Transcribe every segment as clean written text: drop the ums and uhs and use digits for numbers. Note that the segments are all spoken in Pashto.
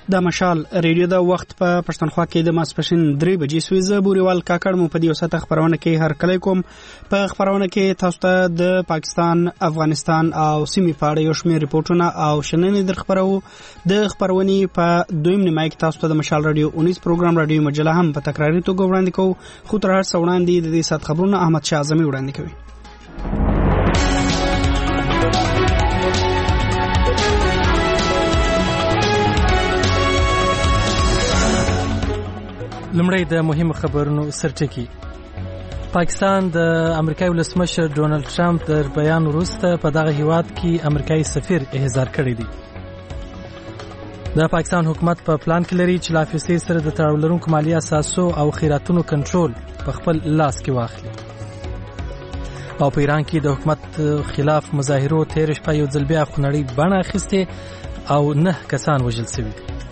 د مشال ریډیو د وخت په پښتونخوا کې د ماسپښین 3 بجې سوي زه بوريوال کاکړ مو په دې وسه خبرونه کې هر کله کوم په خبرونه کې تاسو ته د پاکستان افغانستان او سیمې په اړه یو شمېر ریپورتونه او شننې در خبرو د خبرونې په دویم نیمه کې تاسو ته د مشال ریډیو 19 پروګرام رادیو مجله هم په تکراري توګه وړاندې کوو خو تر هر څه وړاندې د دې سات خبرونه احمد شاه اعظمي وړاندې کوي. لمړی د مهمو خبرونو سرټکی. پاکستان د امریکایي ولسمشر ډونالد ټرمپ د بیان وروسته په دغه هیواد کې امریکایي سفیر احضار کړی دی. د پاکستان حکومت په پلان کې لري چې لا فیصد سره د تړاو لرونکو مالی اساسو او خیراتونو کنټرول په خپل لاس کې واخلي. او په ایران کې د حکومت خلاف مظاهرو تیر شپه یو ځل بیا خونړۍ بڼه اخیستې او 9 کسان وژل شوي.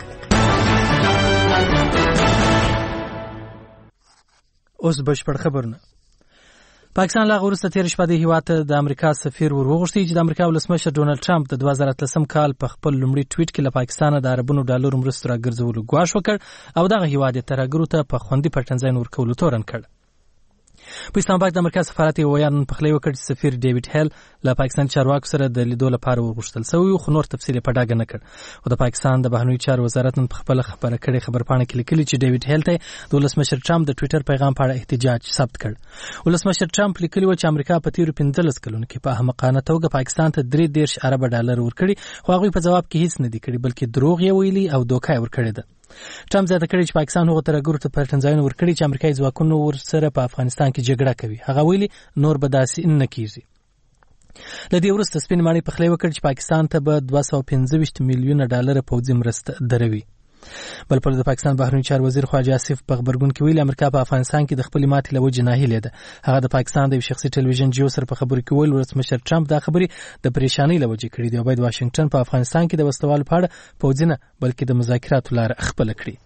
اوس بشپړ خبرونه. پاکستان لا وروسته تیر شپه د هیواد د امریکا سفیر ورغوښتي چې د امریکا ولسمشر ډونالد ټرمپ د 2013 کال په خپل لومړي ټویټ کې له پاکستان د عربونو ډالر مرستو راګرځولو ګواښ وکړ او دغه هیواد ترهګرو ته په خوندي پټنځای ورکولو تورن کړ. په اسلام آباد د امریکا سفارت یو ویان په خلی وکړ چې سفیر ډیوډ هیل له پاکستان چارواکو سره د لیدو لپاره ورغوښتل شوی خو نور تفصیل په ډاګه نه کړ. او د پاکستان د بهرنیو چارو وزارت نن په خپل خبره کړې خبرپاڼه کې لیکلي چې ډیوډ هیل ته د ولسمشر ټرمپ د ټویټر پیغام په اړه احتجاج ثبت کړ. ولسمشر ټرمپ لیکلي و چې امریکا په تیرو 15 کلونو کې په احمقانه توګه پاکستان ته 3 ارب ډالر ورکړي خو هغه په جواب کې هیڅ نه دی کړی بلکې دروغ یې ویلي او دوکه ورکړی ده. ټرمپ زیاته کړی چې پاکستان هغه ترهګرو ته پټنځایونه ورکړي چې امریکایي ځواکونه ورسره په افغانستان کې جګړه کوي. هغه ویلي نور به داسې نه کیږي. لدې وروسته سپین ماڼۍ په خلی وکړ چې پاکستان ته به 215 میلیونه ډالر پوځي مرسته دروي. بل پر د پاکستان بهرنیو چارو وزیر خواجه آصف په خبرګون کې ویلي امریکا په افغانستان کې د خپل ماتې له وجې ناهیلې ده. هغه د پاکستان د شخصي ټلویزیون جیو سره په خبرو کې ویل ولسمشر ټرمپ دا خبرې د پریشانۍ له وجې کړې دي او باید واشنگټن په افغانستان کې د وسلوالو په اړه پوځي نه بلکې د مذاکراتو لار خپل کړي.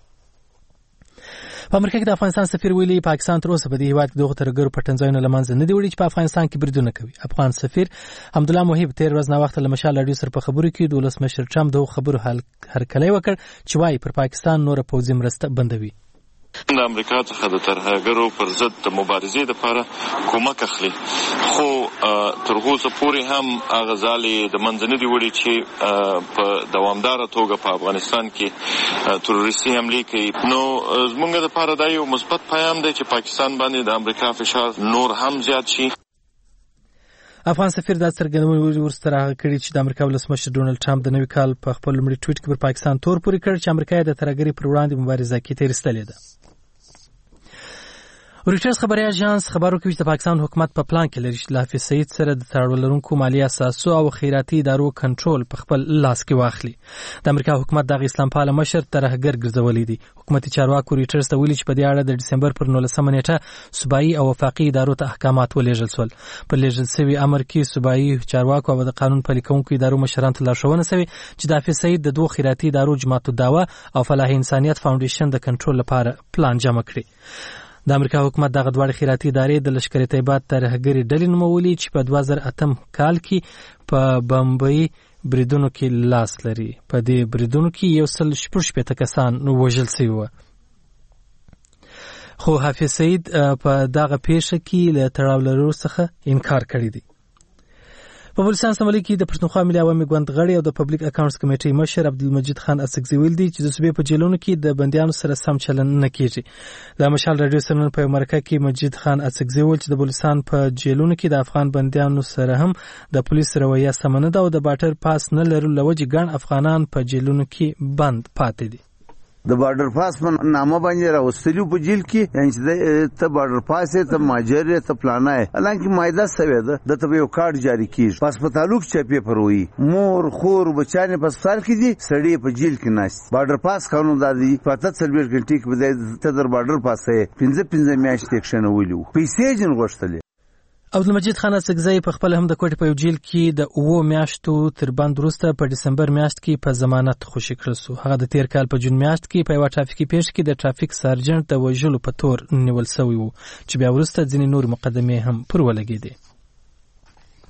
په امریکا کې د افغانستان سفیر ویلي پاکستان تر اوسه په دې هیواد کې دغه ترهګرو پټنځایونه له منځه نه دي وړي چې په افغانستان کې بریدونه کوي. افغان سفیر حمدالله موحب تیر ورځ ناوخته له مشال راډیو سره په خبرو کې د ولسمشر ټرمپ دغه خبرو هرکلی وکړ چې وايي پر پاکستان نور پوځي مرسته بندوي. د امریکا څخه د ترهګرو پر ضد د مبارزې لپاره کومک اخلي خو تر اوسه پورې هم هغه ځالې د منځ نه دي وړي چې په دوامداره توګه په افغانستان کې تروریستي حملې کوي. نو زموږ لپاره دا یو مثبت پیغام دی چې پاکستان باندې د امریکا فشار نور هم زیات شي. افغان سفیر دا څرګندونه ورسته راغلی کړي چې د امریکا ولسمشر ډونالد ټرمپ د نوي کال په خپل لومړي ټویټ کې پر پاکستان تور پورې کړ چې امریکا د ترهګرۍ پر وړاندې مبارزه کې تیر ایستلې ده. رویټرز خبري اژانس خبر ورکوي چې د پاکستان حکومت په پلان کې لري چې له حافظ سعید سره د تړاو لرونکو مالی اساسو او خیراتي ادارو کنټرول په خپل لاس کې واخلي. د امریکا حکومت د اسلام پاله مشر ترهګر ګرځولې دي. حکومتي چارواکو رویټرز ته ویلي چې په دې اړه د ډسمبر پر 19 نیټه صوبایي او وفاقي ادارو ته احکامات ولېږل شول. په لېږل شوي امر کې صوبایي چارواکو او د قانون پلي کوونکو ادارو مشرانو ته لارښوونه شوې چې د حافظ سعید د 2 خیراتي ادارو جماعت الدعوه او فلاح انسانیت فاونډیشن د کنټرول لپاره پلان جمع کړي. د امریکا حکومت دغه دواړه خیراتي ادارې د لشکر طیبه ترهګري ډلې نومولي چې په 2008 کال کې په بمبئی بریدونو کې لاس لري. په دې بریدونو کې 160 کسان وژل شوي وو. خو حافظ سعید په دغه پیښه کې له تړاو لرلو څخه انکار کړی دی. په بلوچستان سملي کې د پښتونخوا ملي عوامي ګوند غړي او د پبلک اکاونټس کمیټې مشر عبدالمجید خان اسکزي ویل دي چې د صوبې په جیلونو کې د بندیانو سره سم چلند نه کیږي. د مشال راډیو سره په مرکه کې مجید خان اسکزي ویل چې د بلوچستان په جیلونو کې د افغان بندیانو سره هم د پولیس رویه سم نه ده او د باټر پاس نه لرلو له وجې ګڼ افغانان په جیلونو کې بند پاتې دي. د بارډر پاس په نامه باندې راوستلو په جیل کې یعنی چې ته بارډر پاس ته ماجر ته پلانای الانکه مایده سوي ده ته یو کارت جاری کیږي پاس په تعلق چپی پروي مور خور بچانه په سال کې دي سړی په جیل کې ناشته. بارډر پاس قانون دادي پته 40 غنټې کې بده ته در بارډر پاسه 15 میاشتې اکشن ویلو پیسې جن غوښتل. عبدالمجید خان اسکزی په خپل هم د کوټې په یو جیل کې د 9 میاشتو تر بند وروسته په دسمبر میاشت کې په ضمانت خوشي کړل شو. هغه د تیر کال په جون میاشت کې په یو ټرافیکي پیښه کې د ټرافیک سارجنټ د وژلو په تور نیول شوی وو چې بیا وروسته ځینې نور مقدمې هم پر ولګېدې.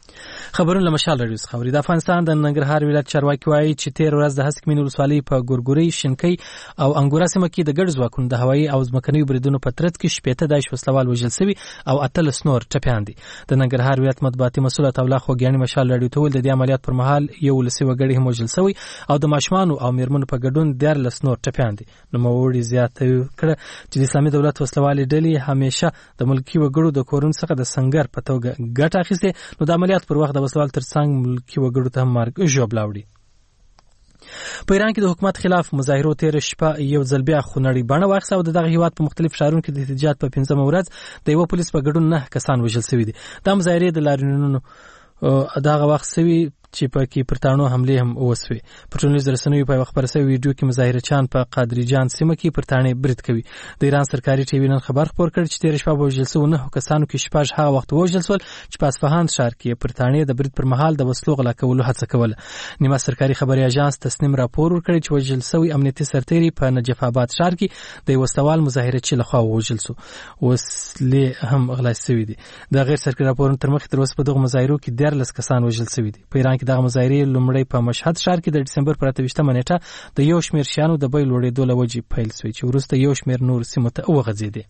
خبرونه له مشال رادیو څخه اوري. د افغانستان د ننګرهار ولایت چارواکي وایي چې 13 ورځ د هسک مین ولسوالۍ په ګورګوري، شینکۍ او انګورا سیمه کې د ګډ ځواکونو د هوایي او ځمکني بریدونو په ترڅ کې 18 داعش وسلوال وژل شوي او 18 نور ټپیان دي. د ننګرهار ولایت مطبوعاتي مسؤل عطاالله خوګیاني مشال رادیو ته ویل د دې عملیات پر مهال یو ولسي وګړي هم وژل شوی او د ماشومان او میرمنو په ګډون 14 نور ټپیان دي. نو موړي زیاته کړه چې د اسلامي دولت وسلوال ډلې همیشه د ملکی وګړو د کورون څخه د سنگر په توګه ګټه اخیسته. نو د عملیات پر وخت د وسلوال ترڅنګ ملکی وګړو ته مرګ ژوبلا وړي. په ایران کې د حکومت خلاف مظاهرو تیر شپه یو ځل بیا خونړی بڼه واخیسته او دغه هیواد په مختلف ښارونو کې د احتجاج په 15 ورځ د یو پولیس په ګډون 9 کسان وژل شوي دي. دا مظاهرې د لاریونونو دغه وخت سوي چې په کې پرتانو حمله هم وسوي. په ټولنیزو رسنیو په خبر شوی ویډیو کې مظاهرچیان په قادری جان سیمه کې پرتانې برید کوي. د ایران سرکاري ټي وي نن خبر خپور کړ چې تیر شپه وژل شوی 9 کسانو کې شپږ هغه وخت وژل شول چې په اصفهان ښار کې پرتانې د برید پر مهال د وسلو غلا کولو هڅه کوله. نیمه سرکاري خبري اژانس تسنیم راپور ورکړی چې وژل شوی امنیتي سرتیری په نجف آباد ښار کې د وسوال مظاهرچی لخوا وژل شو. وسلې هم غلا شوی دي. د غیر سرکاري راپورونو تر مخ تر اوسه په دغه مظاهرو کې 14 کسان وژل شوی دي. په ایران کې دغه مظاهرې لومړی په مشهد ښار کې د دسمبر پر 28 نیټه د یو شمېر شیانو د بیل وړېدو له وجې پیل شوی چې وروسته یو شمېر نور سیمو ته وغځېدې.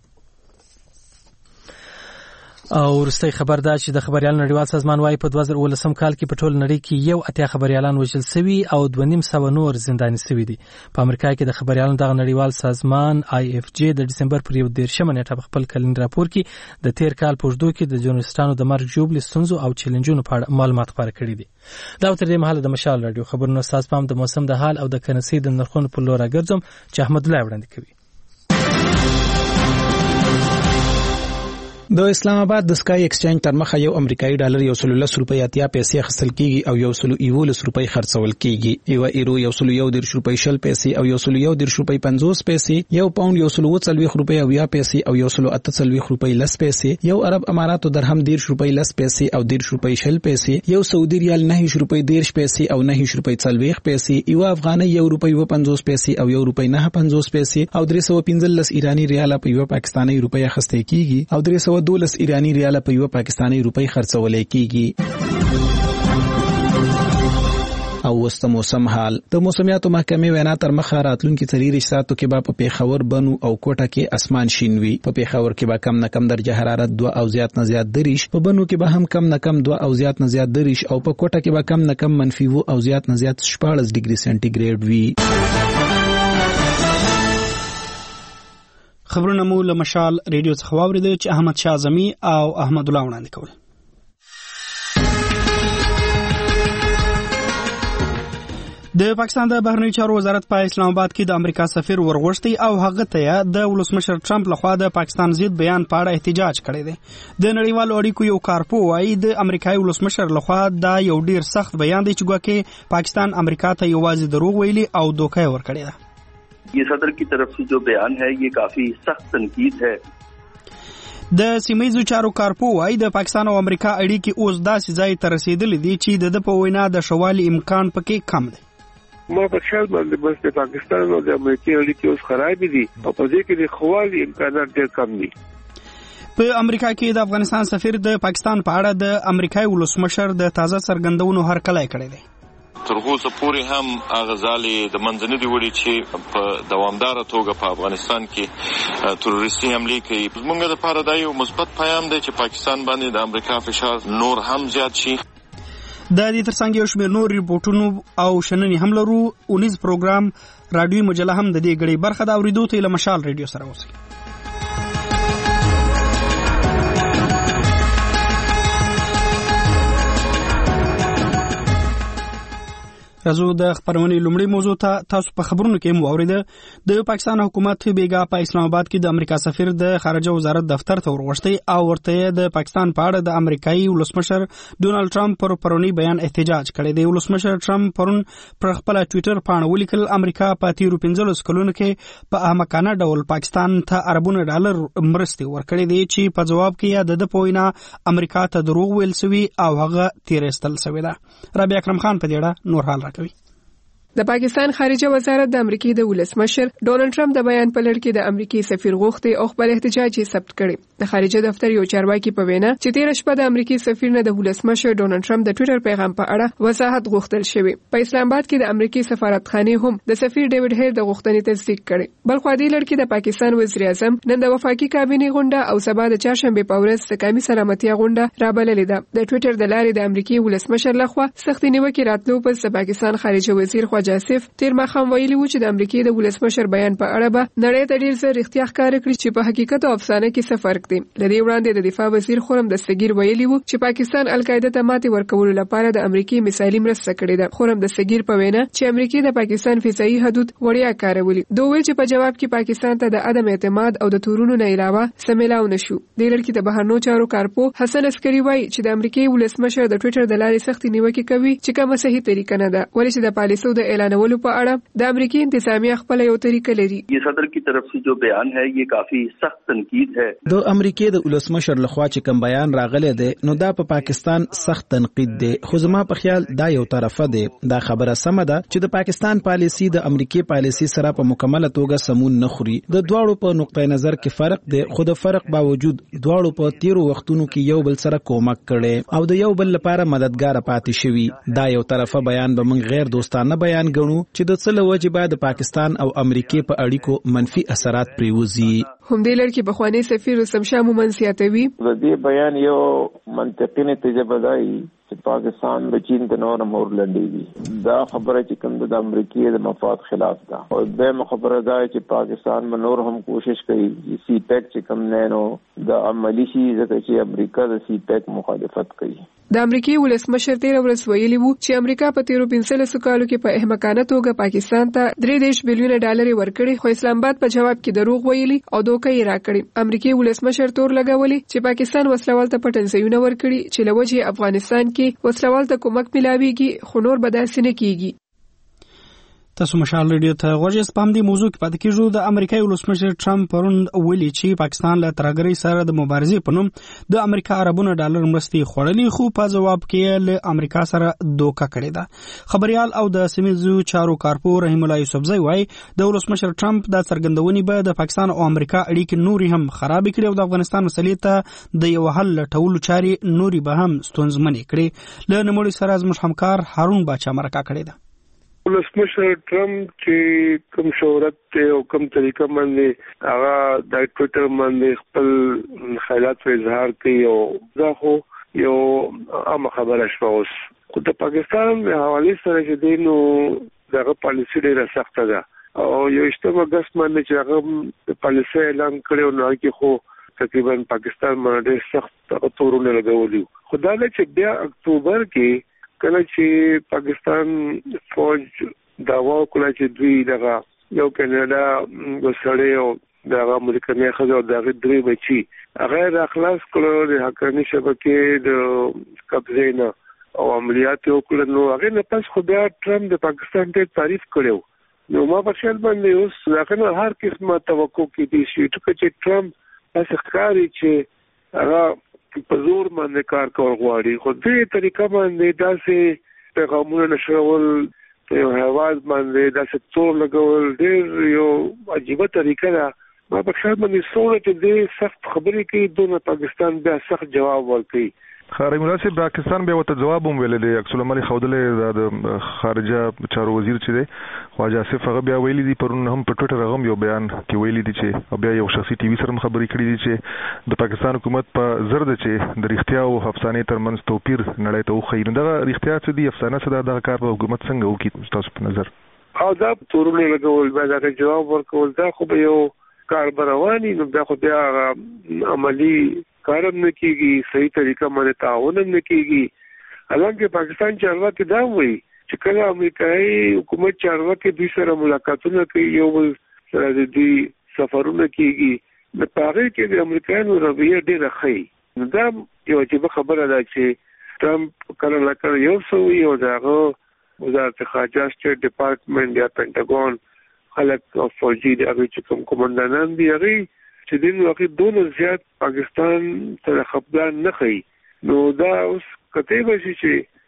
او وروستی خبر دا چې د خبريالانو نړیوال سازمان وايي په 2019 کال کې په ټول نړۍ کې یو اتیا خبريالان وژل شوي او 2.5 نور زنداني شوي دي. په امریکا کې د خبريالانو دغه نړیوال سازمان IFJ د دسمبر پر 13 نیټه په خپل کلن راپور کې د تیر کال په اوږدو کې د ژورنالستانو د مرګ ژوبلې ستونزو او چیلنجونو په اړه معلومات خپاره کړي دي. دا تر دې مهاله د مشال رادیو خبرونو استاد پام د موسم د حال او د کرنسي د نرخونو په لور راګرځم چې احمد الله وړاندې کوي. د اسلام آباد د سکای ایکسچینج تر مخه یو امریکایي ډالر 110 روپۍ اتیا پیسې خصل کیږي او 111 روپۍ خرڅول کیږي. یو ایرو 111 روپۍ 10 پیسې او 111 روپۍ 50 پیسې، یو پاوند 140 روپۍ او 10 پیسې او 148 روپۍ 10 پیسې، یو عرب اماراتو درهم 10 روپۍ 10 پیسې او 10 روپۍ 10 پیسې، یو سعودي ریال 9 روپۍ 10 پیسې او 9 روپۍ 40 پیسې، یو افغاني 1 روپۍ 50 پیسې او 1 روپۍ 9.50 پیسې او 315 ایرانی ریال په یو پاکستاني روپۍ اخیستل کیږي او 312 ایرانی ریال په یو پاکستاني روپۍ خرڅول کیږي. او وست موسم حال د موسمیاتو محکمې وینا تر مخه راتلونکي 30 ساعتو کې به په پیښور، بنو او کوټه کې اسمان شین وي. په پیښور کې به کم نه کم درجه حرارت 2 او زیات نه زیات دریش، په بنو کې به هم کم نه کم 2 او زیات نه زیات دریش او په کوټه کې به کم نه کم -2 او زیات نه زیات 14 ډیګري سنټیګریډ وي. خبرونه مو له مشال ریډیو څخه واوریدل چې احمد شاه اعظمي او احمد الله وړاندې کول. د پاکستان د بهرنیو چارو وزارت په اسلام آباد کې د امریکا سفیر ورغوښتي او هغه ته د ولسمشر ټرمپ لخوا د پاکستان ضد بیان په اړه احتجاج کړی دی. د نړیوالو اړیکو یو کارپو وايي د امریکایي ولسمشر لخوا دا یو ډیر سخت بیان دی چې ګواکې پاکستان امریکا ته یوازې دروغ ویلي او دوکه ورکړی ده. ये सदर की तरफ से जो बयान है ये काफी सख्त तनकीद है. د سیمایي چارو کارپو وايي د پاکستان او امریکا اړیکې اوس داسې ځای ته رسیدلې دي چې د په وینا د شوالي امکان پکې کم دی. ما په خیال باندې بس د پاکستان او د امریکا اړیکې اوس خراب دي او په دې کې د خوالي امکانات ډېر کم دي. په امریکا کې د افغانستان سفیر د پاکستان په اړه د امریکایي ولسمشر د تازه څرګندونو هرکلی کړی دی. تر اوسه پورې هم هغه ځالې د منځنۍ دی وړي چې په دوامداره توګه په افغانستان کې تروریستي حملې کوي. زموږ لپاره دا یو مثبت پیغام دی چې پاکستان باندې د امریکا فشار نور هم زیات شي. د دې ترڅنګ یو شمېر نور ریپورټونو او شننې هم لرو. اونیز پروګرام رادیوي مجله هم د دې غړي برخه د اوریدو ته له مشال ریډیو سره اوسئ. راځو د خبرونې لومړی موضوع ته. تاسو په خبرونو کې مو اوریده د پاکستان حکومت بیګا په اسلام آباد کې د امریکا سفیر د خارجه وزارت دفتر ته ورغښتي او ورته د پاکستان په اړه د امریکایي ولسمشر ډونالد ټرمپ پر پرونی بیان احتجاج کړی دی. ولسمشر ټرمپ پرون پر خپل ټوئیټر باندې ولیکل امریکا په تیرو 15 کلونو کې په احمقانه ډول پاکستان ته اربونه ډالر مرستې ورکړي دي چې په جواب کې د پوینا امریکا ته دروغ ویل سوي او هغه تیرستل سوي ده. ربيع اکرم خان په دې اړه نور حال راکوي. د پاکستان خارجه وزارت د امریکای د ولسمشر ډونالد ټرمپ د بیان په لړ کې د امریکای سفیر غوښتي او خپل احتجاج یې ثبت کړي. د خارجه دفتر یو چارواکي په وینا چې تیر شپه د امریکای سفیر نه د ولسمشر ډونالد ټرمپ د ټوئیټر پیغام په اړه وضاحت غوښتل شوی. په اسلام آباد کې د امریکای سفارتخانه هم د سفیر ډیوډ هیر د غوښتنې تصدیق کړي. بل خو دې لړ کې د پاکستان وزیر اعظم نن د وفاقي کابینې غونډه او سبا د چهارشنبه په ورځ د قومي سلامتیا غونډه رابللې ده. د ټوئیټر د لارې د امریکای ولسمشر لخوا سختې نیوکې راتلو پس د پاکستان خارجه وزیر خواجه آصف تیر ماښام ویلي و چې د امریکای د ولسمشر بیان په اړه به نړۍ ته ډیر څه رښتیا ښکاره کړي چې په حقیقت او افسانه کې څه فرق دی. لدې وړاندې د دفاع وزیر خرم دستگیر ویلي و چې پاکستان القاعده ته ماتې ورکولو لپاره د امریکای مثالي مرسته کړې ده. خرم دستگیر په وینا چې امریکای د پاکستان فضایي حدود وړیا کارولي. دوی ویل چې په جواب کې پاکستان ته د عدم اعتماد او د تورونو نه علاوه سملاو نشو. د لړ کې د بهرنیو چارو کارپو حسن عسکري وایي چې د امریکای ولسمشر د ټوئیټر د لارې سختې نیوکې کوي چې کومه صحیح طریقه نه ده. ولې چې د پالیسو د اعلانولو په اړه د امریکای انتظامیه خپل یو طریقه لري. یہ صدر کی طرف سے جو بیان ہے یہ کافی سخت تنقید ہے. د امریکای د ولسمشر لخوا چې کوم بیان راغلی دی نو دا په پاکستان سخت تنقید دی. خو زما په خیال دا یو طرفه دی. دا خبره سمه ده چې د پاکستان پالیسی د امریکای پالیسی سره په مکمله توګه سمون نه خوري. د دواړو په نقطه نظر کې فرق دی خو د فرق باوجود دواړو په تیرو وختونو کې یو بل سره کومک کړي او د یو بل لپاره مددگار پاتې شوي. دا یو طرفه بیان به موږ غیر دوستانه بیان ګڼو چې د څه له وجې به د پاکستان او امریکای په اړیکو منفي اثرات پریوزي. هم د لړ کې بخوانی سفیر رستم شاه مومن سیاتوي د دې بیان یو منطقي نتیجه بدایي چې پاکستان د چین د نور مور لنډيږي. دا خبره چې کوم د امریکای د مفاد خلاف ده او د خبره ده چې پاکستان منور هم کوشش کوي چې سی پیک چې کوم نه نو د عملی شي ځکه چې امریکا د سی پیک مخالفت کوي. د امریکای ولسمشر تیر ورځ ویلي وو چې امریکا په تیرو 15 کالو کې په احمقانه توګه پاکستان ته 3 بلین ډالر ورکړي خو اسلام آباد په جواب کې دروغ ویلي او دوکه یې راکړي. امریکای ولسمشر تور لګولي چې پاکستان وسلوال ته پټنځایونه ورکړي چې لوجه افغانستان کې وسلوال ته کومک ملاويږي خو نور به داسې نه کیږي. تاسو مشال ریډیو ته غوږی سپام دی موضوع کې پاتې کیږو. د امریکای ولسمشر ټرمپ پرون ویلي چې پاکستان له ترګری سره د مبارزې په نوم د امریکا عربونو ډالر مرستې خوړلې خو په جواب کې له امریکا سره دوکه کړې ده. خبريال او د سیمه‌یزو چارو کارپو رحیم الله یوسفزئی وایي د ولسمشر ټرمپ د څرګندونې به د پاکستان او امریکا اړیکې نوري هم خراب کړي او د افغانستان مسلې ته د یو حل لټولو چاري نوري به هم ستونزمنې کړي. له نموړي سره زموږ همکار هارون باچا مرکه کړې ده. ولسمشر ټرمپ چې کوم شهرت ته او کوم طریقه باندې هغه د ټوئیټر باندې خپل خیالات اظهار کوي او دا خو یو عام خبره شوه. اوس خو د پاکستان د حواله سره چې دینو دغه پالیسی ډیره سخته ده او یو اشتباه اگست باندې چې هغه پالیسی اعلان کړو نو کې خو تقریبا پاکستان باندې سخت تورونه لګولي. خدای چې بیا اکتوبر کې کله چې پاکستان فوج داوا وکړه چې دوی دغه یو کینیډا وسړی او دغه امریکایي خزو دغه درې بچي هغه راخلاص کړو د حقاني شبکې د قبضې نه او عملیات وکړل نو هغه نه پس خو بیا ټرمپ د پاکستان ته تعریف کړو. نو ما په شل باندې اوس دغه هر قسمه توقع کې دي چې ټرمپ اس ښکاری چې هغه په زور باندې کار کول غواړي. خو دې طریقه باندې داسې پیغامونه نشرول په یو هواز باندې داسې تور لګول ډېر یو عجیبه طریقه ده. ما په خیال باندې څومره چې دې سخت خبرې کوي دونه پاکستان بیا سخت جواب ورکوي. خارج مناسب پاکستان به وته جواب هم ویل دي. عکس العمل خودلې د خارجه چارو وزیر چې دی خواجه آصف هغه بیا ویلي دي پرون هم په ټوئیټر هغه یو بیان کې ویلي دي چې بیا یو شخصي ټي وي سره خبرې کړې دي چې د پاکستان حکومت په زرد چې د اړتیا او افسانې ترمنځ توپیر نړۍ ته وخی. نو دا اړتیا څه دي افسانه څه دا کار په حکومت څنګه وکړي تاسو په نظر؟ او دا تورونه لګول به دا جواب ورکول دا خو به یو کار برواني نو بیا خو بیا عملی کارم نه کیږي صحیح طریقه باندې تعاون نه کیږي. حالانکه پاکستان چارواکي دا وایي چې کله امریکایي حکومت چارواکي دوی سره ملاقاتونه کوي یو بل سره د دې سفرونه کیږي د پاره کې د امریکایانو رویه ډېره ښه. نو دا یو عجیبه خبره ده چې ټرمپ کله لکه یو سوي او دغه وزارت خارجه سټیټ ډپارټمنټ یا پینټاګون خلک او فوجي د هغه چې کوم کمانډانان دي هغه چې دین واقع دونه زیات پاکستان سره خپګان نه کوي. نو دا اوس کته به شي چې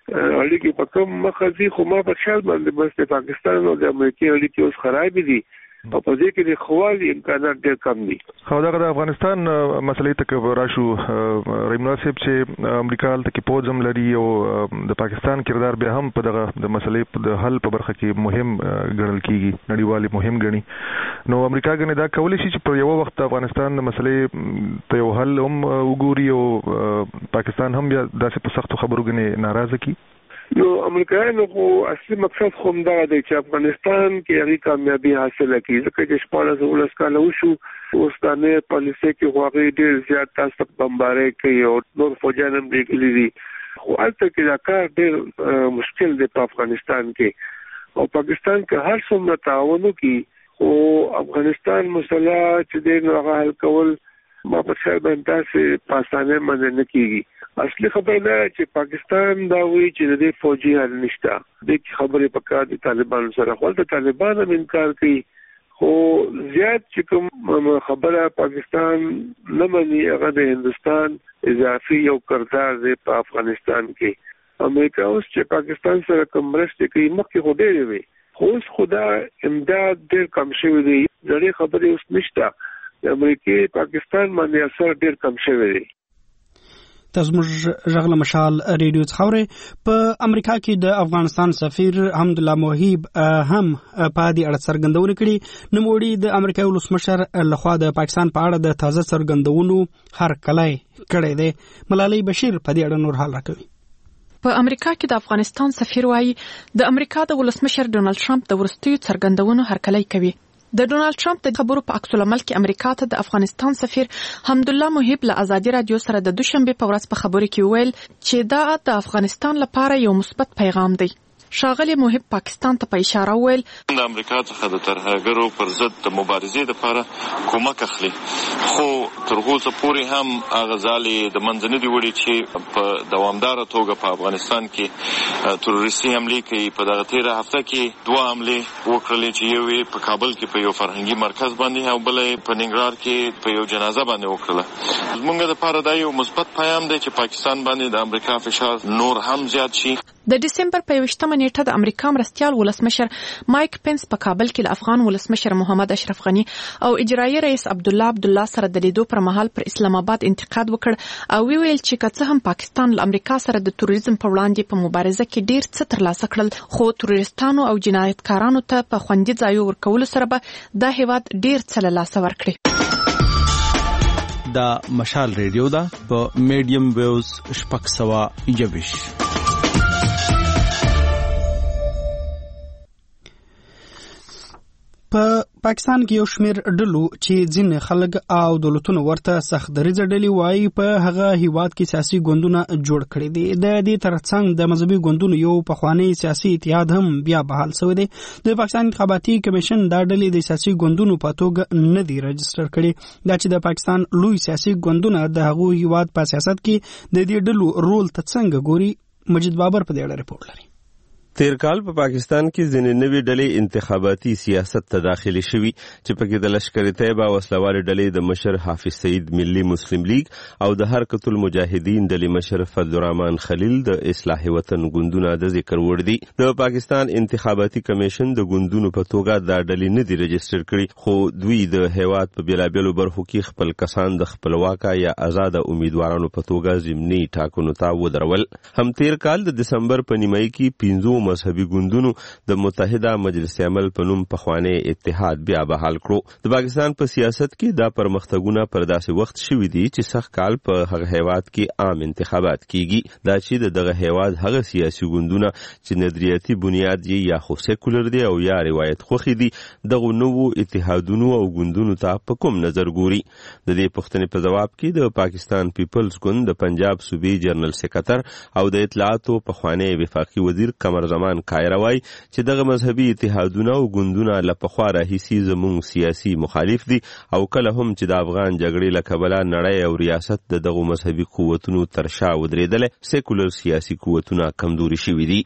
اړیکې په کوم مخزي خو ما په خیال باندې بس د پاکستان او د امریکا اړیکې اوس خراب دي او په دې کې د خوالي امکانات ډېر کم دي. خو دا د افغانستان مسلې ته راشو رحیم الله صاحب چې امریکا هلته کې پوځ هم لري او د پاکستان کردار بیا هم په دغه د مسلې د حل په برخه کې مهم ګڼل کیږي، نړیوالي مهم ګڼي. نو امریکا ګنې دا کولی شي چې په یو وخت افغانستان د مسلې ته یو حل هم وګوري او پاکستان هم بیا داسې په سختو خبرو ګنې ناراضه کی. نو امریکایانو خو اصلي مقصد خو دا دی چې افغانستان کې هغه کامیابی حاصله کړي، ځکه چې 14 کال وشو اوس د نه پالیسي کې هغه ډېر زیات تاسو بمبارۍ کوي او نور فوجان هم دي خو البته کې دا کار ډېر مشکل دی په افغانستان کې او پاکستان کې هر څومره تعاون کوي او افغانستان مسله چې د هغه حل کول ما په خیال باندې تاسو په اسانه باندې نه کیږي. اصلي خبره دا چې پاکستان دا وایي چې د فوجي حل نشته، د خبرې په کار د طالبانو سره خپل د طالبانو انکار کوي خو زیات چې کوم خبره پاکستان نه مني هغه د هندستان اضافي یو کردار دی په افغانستان کې. امریکا اوس چې پاکستان سره کوم مرسته کوي مخکې خو ډېرې وي خو اوس خدا امداد ډېر کم شوی دی، ډېرې خبرې اوس نشته، د امریکا پاکستان باندې اثر ډېر کم شوی دی. تاسو موږ ژغله مشال ریډیو څخه په امریکا کې د افغانستان سفیر حمدالله موهیب هم په دې اړه څرګندونه کړې. نوموړي د امریکا ولسمشر لخوا د پاکستان په اړه د تازه څرګندونو هرکلی کړی دی. ملالۍ بشیر په دې اړه نور حال راکوي. په امریکا کې د افغانستان سفیر وايي د امریکا د ولسمشر ډونالد ټرمپ د وروستیو څرګندونو هرکلی کوي. د ډونالد ټرمپ د خبرو په عکس العمل کې امریکا ته د افغانستان سفیر حمدالله موهیب له ازادي رادیو سره د دوشنبه په ورځ په خبرو کې ویل چې دا د افغانستان لپاره یو مثبت پیغام دی. ښاغلی موهیب پاکستان ته په اشاره ویل د امریکا څخه د ترهګرو پر ضد د مبارزې لپاره کومک اخلي، خو تر اوسه پورې هم هغه ځالې د منځ نه دي وړي چې په دوامداره توګه په افغانستان کې تروریستي حملې کوي. په دغه تېره هفته کې 2 حملې وکړلې چې یو یې په کابل کې په یو فرهنګي مرکز باندې او بل یې په ننګرهار کې په یو جنازه باندې وکړله. زموږ لپاره دا یو مثبت پیغام دی چې پاکستان باندې د امریکا فشار نور هم زیات شي. د ډسمبر په 21 نیټه د امریکا مرستیال ولسمشر مایک پنس په کابل کې له افغان ولسمشر محمد اشرف غنی او اجرایي رئیس عبدالله سره د لیدو پر مهال پر اسلام آباد انتقاد وکړ او ویل چې که څه هم پاکستان له امریکا سره د تروریزم په وړاندې په مبارزه کې ډیر څه ترلاسه کړل خو تروریستانو او جنایتکارانو ته په خوندي ځای ورکولو سره به دا هیواد ډیر څه له لاسه ورکړي. دا مشال ریډیو دا په میډیم ویوز 621. په پاکستان کې یو شمېر ډلو چې ځینې خلک او دولتونه ورته سخت دریځه ډلې وایي په هغه هیواد کې سیاسي ګوندونه جوړ کړي دي. د دې ترڅنګ د مذهبي ګوندونو یو پخوانی سیاسي اتحاد هم بیا بحال شوی دی. د پاکستان انتخاباتي کمیشن دا ډلې د سیاسي ګوندونو په توګه نه دی رجسټر کړي. دا چې د پاکستان لوی سیاسي ګوندونه د هغو هیواد په سیاست کې د دې ډلو رول ته څنګه ګوري. مجید بابر په دې اړه رپورټ لري. تیر کال په پاکستان کې ځینې نوې ډلې انتخاباتي سیاست ته داخلي شوي چې پکې د لشکر طیبه وسلوالې ډلې د مشر حافظ سعید ملي مسلم لیگ او د حرکت المجاهدین ډلې مشر فضل الرحمن خلیل د اصلاح وطن ګوندونه د ذکر وړ دي. د پاکستان انتخاباتي کمیشن د ګوندونو په توګه دا ډلې نه دي رجسټر کړي خو دوی د هیواد په بیلابیلو برخو کې خپل کسان د خپلواکه یا آزاد امیدوارانو په توګه ضمني ټاکنو ته ودرول. هم تیر کال د دسمبر په نیمایي کې 15 مذهبي ګوندونو د متحده مجلس عمل په نوم پخوانی اتحاد بیا بحال کړو. د پاکستان په سیاست کې دا پرمختګونه پر داسې وخت شوي دي چې سخت کال په هغه هیواد کې عام انتخابات کیږي. دا چې دغه هیواد هغه سیاسي ګوندونه چې ندریاتي بنیاد یې یا خو سیکولر دي او یا روایت خوښي دي دغه نوو اتحادونو او ګوندونو ته په کوم نظر ګوري. د دې پوښتنې په جواب کې د پاکستان پیپلز ګوند د پنجاب صوبې جنرال سکرټر او د اطلاعاتو پخوانی وفاقي وزیر قمر زمان کایره وایي چې دغه مذهبي اتحادونه او ګوندونه له پخوا راهیسې زموږ سیاسي مخالف دي او کله هم چې د افغان جګړې له کبله نړۍ او ریاست د دغو مذهبي قوتونو تر شا ودرېدلې سیکولر سیاسي قوتونه کمزوري شوي دي.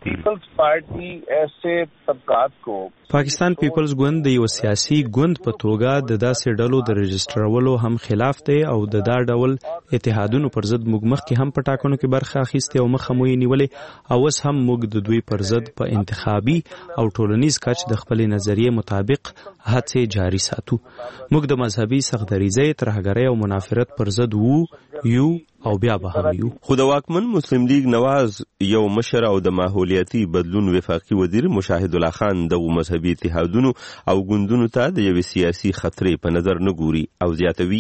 پاکستان پیپلز ګوند د یو سیاسي ګوند په توګه د داسې ډلو د رجسټرولو هم خلاف دی او د دا ډول اتحادونو پر ضد موږ مخکې هم په ټاکنو کې برخه اخیستې او مخه مو یې نیولې او اوس هم موږ د دوی پر ضد په انتخابي او ټولنیز کچ د خپلې نظریې مطابق هڅې جاري ساتو. موږ د مذهبي سختدریځۍ ترهګرۍ او منافرت پر ضد یو او بیا به هم یو. خو د واکمن مسلم لیگ نواز یو مشر او د ماحولیاتي بدلون وفاقي وزیر مشاهد الله خان دغه مذهبي اتحادونو او ګوندونو ته د یو سیاسي خطرې په نظر نه ګوري او زیاتوي.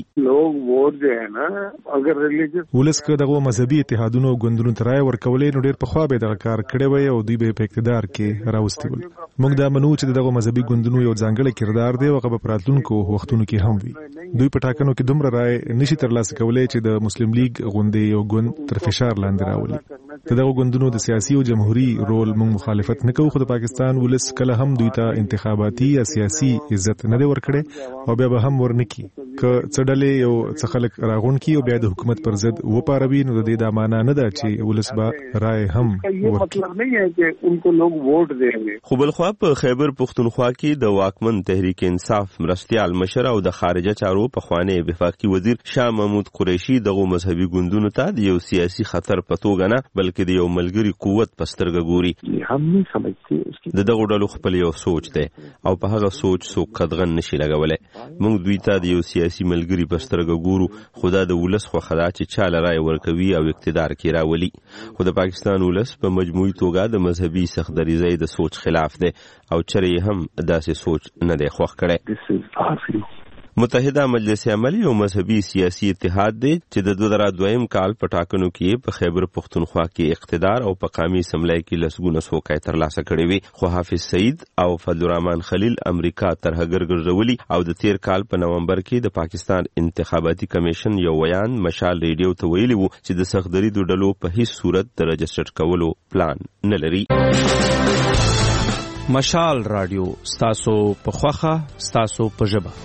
ولس که دغه مذهبي اتحادونو او ګوندونو ته رای ورکولې نو ډېر پخوا به دغه کار کړی وای او دوی به په اقتدار کې راوستي ول. موږ دا منو چې دغه مذهبي ګوندونو یو ځانګړی کردار دی او هغه په راتلونکو وختونو کې هم وي. دوی په ټاکنو کې دومره رای نشي ترلاسه کولای چې د مسلم لیگ غوندې یو ګوند تر فشار لاندې راولي. دغه ګوندونو د سیاسي او جمهوریت رول موږ مخالفت نه کوو خو د پاکستان ولس کله هم دوی ته انتخاباتي یا سیاسي عزت نه دی ورکړي او بیا به هم ورنکي. که څه ډلې یو څه خلک راغون کی او بیا د حکومت پر ضد وپاروي نو د دې د معنا نه ده چې ولس به رائے هم ورکړي. خو بل خو په خیبر پختونخوا کې د واکمن تحریک انصاف مرستيال مشر او د خارجه چارو په خوانه وفاقي وزیر شاه محمود قریشي دغه مذهبي ګوندونو ته د یو سیاسي خطر په توګه نه بلکې د یو ملګری قوت په سترګه ګوري. د دغه ډلو خپل یو سوچ دی او په هغه سوچ څوک قدغن نشي لګولای. موږ دوی ته د یو سیاسي ملګری په سترګه ګورو خدا د ولس خو خدا چې چاله رای ورکوي او اقتدار کې راولي. خو د پاکستان ولس په مجموعي توګه د مذهبي سختدریځۍ د سوچ خلاف دی او چرې هم داسې سوچ نه دی خوښ کړی. متحده مجلس عملی او مذهبي سیاسي اتحاد دی چې د 2002 کال په ټاکنو کې په خیبر پختونخوا کې اقتدار او په قومي اسمبلی کې لسګونه څوکۍ ترلاسه کړې وي. خو حافظ سعید او فضل الرحمن خلیل امریکا ترهګر ګرځولي او د تیر کال په نومبر کې د پاکستان انتخاباتي کمیشن یو بیان مشال ریډیو ته ویلي وو چې د سختدریدو ډلو په هیڅ صورت د رجسټر کولو پلان نه لري. مشال رادیو ستاسو په خوخه ستاسو په ژبه.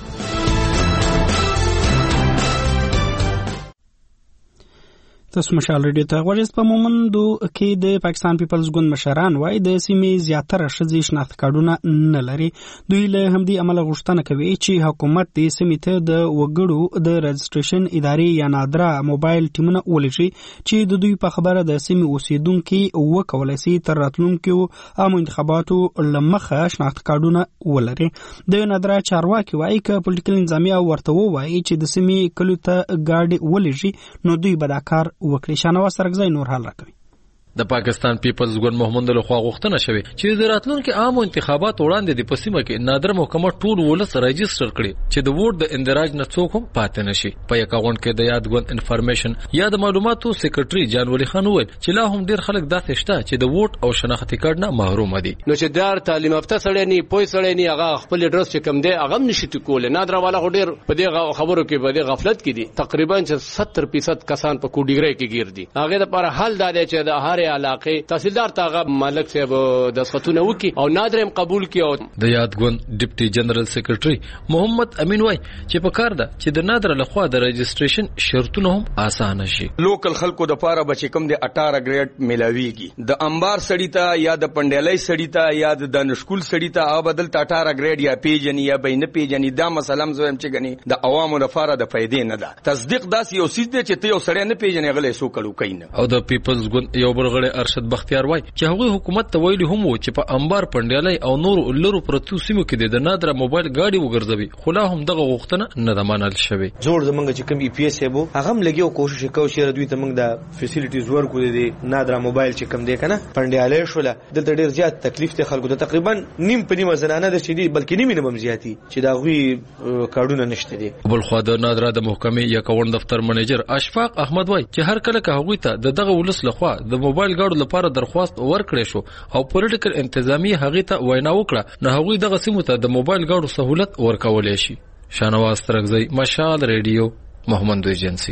تاسو مشال ریډیو ته غوړیست. په مومندو کې د پاکستان پیپلز ګوند مشران وایي د سیمې زیاتره ښځې شناخت کارډونه نه لري. دوی له همدې امله غوښتنه کوي چې حکومت د سیمې ته د وګړو د رجسټریشن ادارې یا نادره موبایل ټیمونه ولېږي چې د دوی په خبره د سیمې اوسیدونکي وکولای شي تر راتلونکو عامو انتخاباتو له مخه شناخت کارډونه ولري. د نادره چارواکي وایي که پولیټیکل نظامیه ورته ووایي چې د سیمې کلیو ته ګاډي ولېږي نو دوی به دا کار وکړي. شانواز سرګزی نور حال راکوي. د پاکستان پیپلز ګوند محمد لخوا غوښتنه شوې چې د راتلونکو عامو انتخابات وړاندې د پسیمه کې نادر محکمه ټول ولس رجسټر کړي چې د ووټ د اندراج نه څوک هم پاتې نشي. په یک اکاونټ کې د یاد ګوند انفارمیشن یا د معلوماتو سیکریټري جان ولی خان وویل چې لا هم ډیر خلک داسې شته چې د ووټ او شناختی کارت نه محروم دي. نو چې دار تعلیم یافته سړی نه پوي سړی نه هغه خپل اډرس چې کم دی هغه نشي کولای. نادر والا ډیر په دې خبرو کې په دې غفلت کې دي. تقریبا 70% کسان په کوډیګری کې ګیر دي. هغه لپاره حل دا دی چې د هر علاقې تحصیلدار تاغه مالک صاحب د صفتونه وکي او نادرم قبول کی. او د یاد ګوند ډیپټي جنرال سیکریټري محمد امین وای چې په کار ده چې د نادر لخوا د رجسټریشن شرطونه هم آسان شي. لوکل خلکو د پاره بچ کم د 18 ګریډ ملاویږي. د انبار سړی ته یا د پندلای سړی ته یا د دانشکول سړی ته هغه بدل 18 ګریډ یا پیجن یا بینه پیجن دا مسله زم چې غني د عوامو لپاره د فائدې نه ده. تصدیق داس یو سیس دی چې ته یو سړی نه پیجن غلې سو کړو کین. او د پیپلز ګوند یو برغړی ارشد بختیار وای چې هغه حکومت ته ویلي هم و چې په انبار پندلای او نور لرو پرتو سیمو کې د نادر موبایل گاډي وګرځوي. خو لا هم دغه غوښتنه نه ده منل شوې. زوړ زمونږ چې کوم ای پی ایس هبو هغه هم لګیو کوشش وکاو چې دوی ته موږ د فیسیلیټیز ورکو دي. نادر موبایل چې کوم دی کنه پندلای شوله دلته ډیر زیات تکلیف ته خلکو ته تقریبا نیم په نیمه زنانه د شدي بلکې نیمه هم زیاتی چې دا غوي کارډونه نشته دي. بل خو د نادر د محکمې یا کون دفتر منیجر اشفاق احمد وای چې هر کله که هغه ته دغه ولس لخوا د موبایل گاډو لپاره درخواست ورکړې شو او پولیټیکل انتظامی هغه ته وینا وکړه نو هغه دغه سیمو ته د موبایل گاډو سہولت ورکولای شي. شانواز ترغزی مشال ریډیو محمد ایجنسی.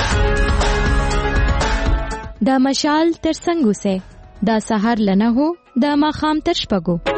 دا مشال تر څنګه سه دا سحر لنه هو د ماښام تر 6.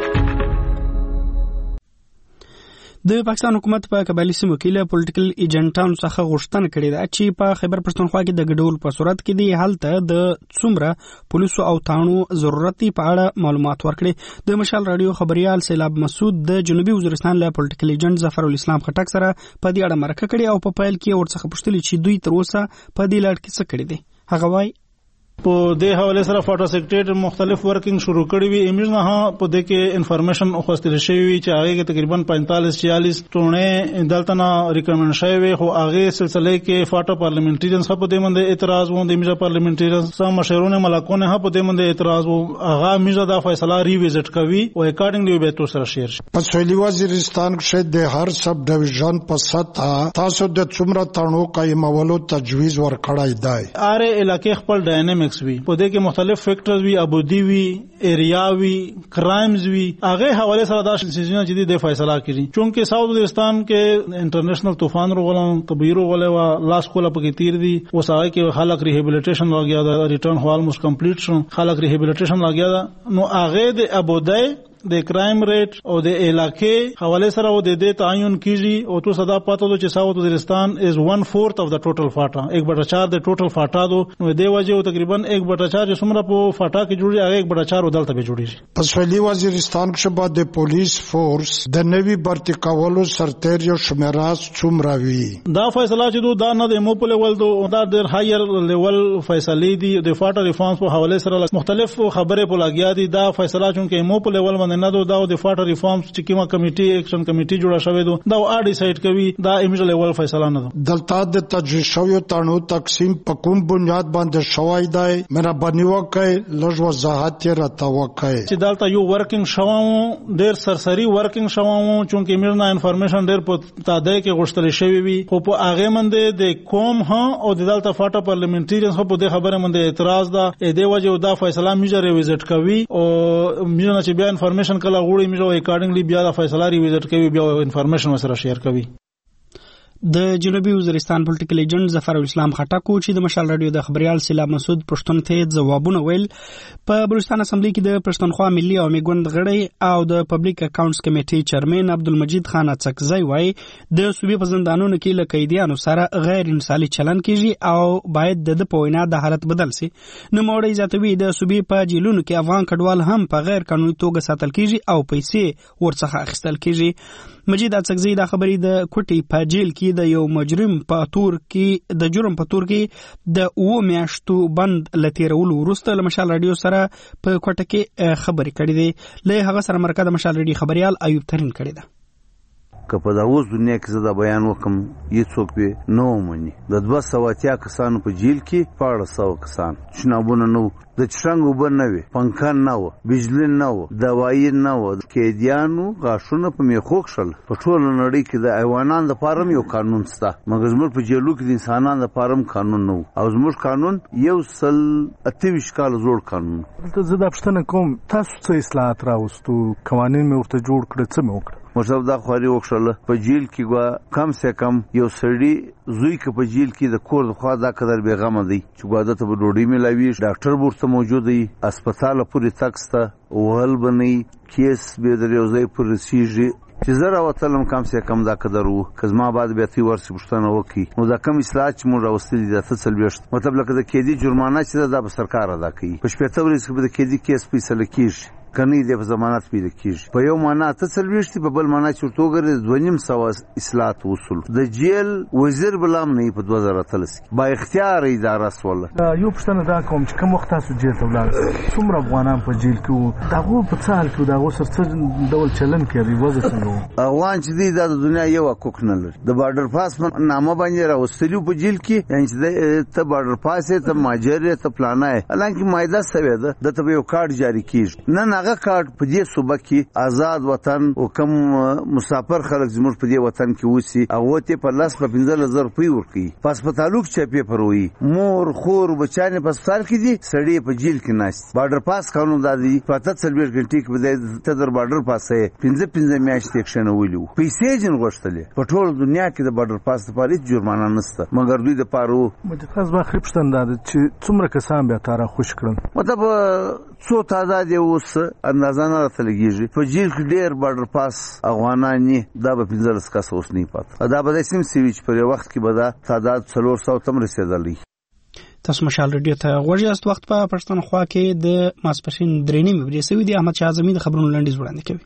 د پاکستان حکومت په قبایلی سیمو کې له پولیټیکل ایجنټانو څخه غوښتنه کړې ده چې په خیبر پښتونخوا کې د ګډول په صورت کې دی هلته د څومره پولیسو او تانو ضرورت په اړه معلومات ورکړي. د مشال رادیو خبريال سیلاب مسعود د جنوبي وزیرستان له پولیټیکل ایجنټ ظفر الاسلام خټک سره په دې اړه مرکه کړې او په پیل کې ورڅخه پوښتنه چې دوی تر اوسه په دې لړ کې څه کړی دي. هغه وايي په دې حواله سره فاټو سیکریټری مختلف ورکینګ شروع کړی وی ایمیج نه په دې کې انفارمیشن خوستل شوی وی چې هغه کې تقریبا 45-46 ټونه دلته نه ریکمند شوی وی خو هغه سلسله کې فاټو پارلیمنټریانز په دې باندې اعتراض وو. د ایمیج پارلیمنټریانز سم مشرونه ملکونه په دې باندې اعتراض وو. هغه ایمیج دا فیصله ریویزټ کوي او اکارډینګلی به تاسو سره شیر شي. په سویلي وزیرستان کې د هر سب ډیویژن په سطح تاسو د څومره تانو قائمولو تجویز ورکړای دی. اره علاقې خپل ډاینامیکس وی په دې کې مختلف فیکٹرز وی ابودی وی ایریا وی کرایمز وی هغه حواله سره دا سیزن چې د فیصله کړي چونکه ساوث وزیرستان کې انټرنیشنل طوفان روغلم طبيعي روغله وا لاس کوله پکې تیر دي وسای کې خلک ریهابیلیټیشن لګیا دا ریټرن هو الموست کمپلیټ شو خلک ریهابیلیټیشن لګیا دا نو هغه د ابودی د کرایم ریټ او د علاقې حواله سره او د تعین کیږي او تو صدا پاتو چې ساوث وزیرستان از 1/4 of the total فاټا 1/4 د ټوټل فاټا دو نو د وجه تقریبا 1/4 چې څومره په فاټا کې جوړي هغه 1/4 دلته به جوړي. په سویلي وزیرستان کې بعد د پولیس فورس د نوی برتی کولو سرتیریو شمیراز څومره وی دا فیصله چې دا نه د مو په لیول دو دا د هایر لیول فیصله دي د فاټا ریفارمز په حواله سره مختلف خبره په لګیا دي. دا فیصله چې مو په لیول نه دو دا د فاټا ریفارمز چې کومه کمیټي اکشن کمیټي جوړه شوې دو دا ا ډیسایډ کوي دا ایمیج لیول فیصله نه ده. دلته د تجویز شوی تانو تقسیم په کوم بنیاد باندې شوی دی مېرا بنیو کوي لږ وضاحت راته وکړي چې دلته یو ورکینګ شوو ډېر سرسری ورکینګ شوو چونکه ایمیج نه انفارمیشن ډېر په تادای کې غوښتل شوی وي خو په هغه باندې د کوم ها او د دلته فاټا پارلیمنټریانز په دې خبره باندې اعتراض ده د دې وجه دا فیصله میجر ریویزټ کوي او میجر چې بیا انفارمیشن کله غوړي میجر اکارډینګلی بیا دا فیصله ریویزټ کوي بیا انفارمیشن سره شیر کوي. د جنوبي وزیرستان پولیټیکل ایجنټ ظفر الاسلام خټک چې د مشال رادیو د خبريال سیلاب مسعود پښتون ته ځوابونه ویل په بلوچستان اسمبلی کې د پښتونخوا ملي او میګوند غړي او د پبلک اکاونټس کمیټې چیرمن عبدالمجید خان اڅکزی وایي د صوبې په زندانونو کې له قیدیانو سره غیر انساني چلن کیږي او باید د پوینا د حالت بدل شي. نو موړی ذاتوي د صوبې په جیلونو کې افغان کډوال هم په غیر قانوني توګه ساتل کیږي او پیسې ورڅخه اخیستل کیږي. مجید اڅکزی دا خبرې د کوټي په جیل کې د یو مجرم په تور کې د جرم په تور کې د 2 میاشتو بند لتیرولو وروسته له مشال رادیو سره په کوټه کې خبرې کړې دي. له هغه سره مرکه د مشال رادیو خبريال ایوب ترین کړی ده. که په دا اوس دنیا کې زه دا بیان وکم هیڅوک به نو مني د 280 کسانو په جیل کې 400 کسان چنابونه نو د چرنګ وبر نه وي پنکان نه و بجلی نه و دوايي نه و کېدیانو غاښونه په میخوک شل په ټول نړۍ کې د حیوانان لپاره یو قانون شته مګر زموږ په جیلو کې د انسانانو لپاره قانون نه او زموږ قانون 128 کال زوړ قانون. زه دا پښتنه کوم تاسو څه اصلاحات راوستو قوانین مې ورته جوړ کړل څه مې وکړه مطلب دا خواري وکړله په جیل کې کم سے کم یو سړی زوی کې په جیل کې د کور د خوا دا قدر بیغمه دی چې ګواده ته به ډوډۍ ملاوي ډاکټر ورته موجود دی هسپتال پورې تکسته وهل بنئ کیس به د یو ځای پر رسیږي چې زه راوتلم کم سے کم دا قدر وو که زما بعد بیا تی ورسې پوښتنه وکړي نو دا کم اصلاحات چې موږ راوستلي دي اته څلوېښت مطلب لکه د کیدي جرمانه چې دا به سرکار ادا کوي په شپېته ورځو کې به د کیدي کیس فیصله کېږي کني د ضمانت پیدا کیږي په یو معنا ته څلوېښت په بل معنا چې ورته وګورئ 2.5 اصلاحات وصول د جیل وزیر بلام نه په 2013 کې با اختیار اداره سول. یو پښتنه دا کوم چې کوم وخت تاسو جیل ته ولاړ څومره افغانان په جیل کې دغه په څال کې دغه سره ډول چلن کوي وځي څنګه افغان چې دی د دنیا یو حقوق نه لري د بارډر پاس نامه باندې راوستلو په جیل کې یعنی چې ته بارډر پاس ته ماجر ته پلانای الانکه مایده سوي ده د ته یو کارت جاری کیږي نه هغه کارت په دې صوبه کې آزاد وطن او کم مسافر خلک زموږ په دې وطن کې وسی او ته په لاس په 15000 روپۍ ورکي پس په تعلق چپی پروي مور خور بچانه په سال کې دي سړی په جیل کې ناست بارډر پاس قانون دادي په 48 غنټې کې به ته در بارډر پاسه 15 میاشتې اکشن ویلو پیسې جن غوښتلې په ټول دنیا کې د بارډر پاس لپاره جرمانه نشته مګر دوی د پارو متخصص با خپشتن دا چې څومره کسان به تاره خوش کړل مطلب څو تعداد اوس اندازه نه راته لګیږي په جیل کې ډېر بارډر پاس افغانان دا به 15 کس اوس نه پات دا به سیم سویچ پر وخت کې به دا تعداد 400 تم رسیدلی. تاسو مشال رادیو ته غوړیاست. وخت په پښتونخوا کې د ماسپښین 3:30 بجې سوي دي. احمد شاه اعظمي د خبرونو لنډیز وړاندې کوي.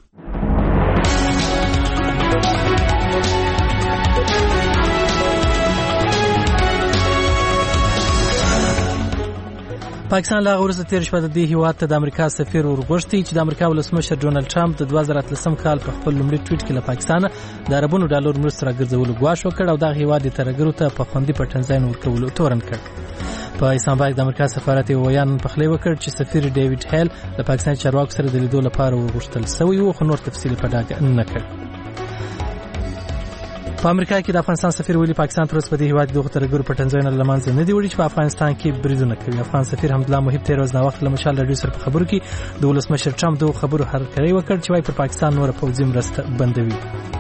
پاکستان لا غوړسته تیر شپه د دې هیواد ته د امریکا سفیر ورغوښتي چې د امریکا ولسمشر ډونالد ټرمپ د 2013 کال په خپل لومړي ټویټ کې له پاکستان د عربونو ډالر مرسته راګرځولو غواړي وکړ او د هیواد د ترګرو ته په خوندي پټنځای ورکولو تورن کړ. په اسلام آباد د امریکا سفارت ویان په خلی وکړ چې سفیر ډیوډ هیل د پاکستان چارواکو سره د لیدو لپاره ورغوښتل سوی و، خو نور تفصیل په ډاګه نه کړ. په امریکا کې د افغانستان سفیر ویلي پاکستان تر اوسه په دې هیواد کې دغه ترګرو پټنځایونه له منځه نه دي وړي چې په افغانستان کې بریدونه کوي. افغان سفیر حمدالله محب تیر ورځ وخت له مشال رادیو سره په خبرو کې د ولسمشر ټرمپ د خبرو هرکلی وکړ چې وايي پر پاکستان نور پوځي مرسته بندوي.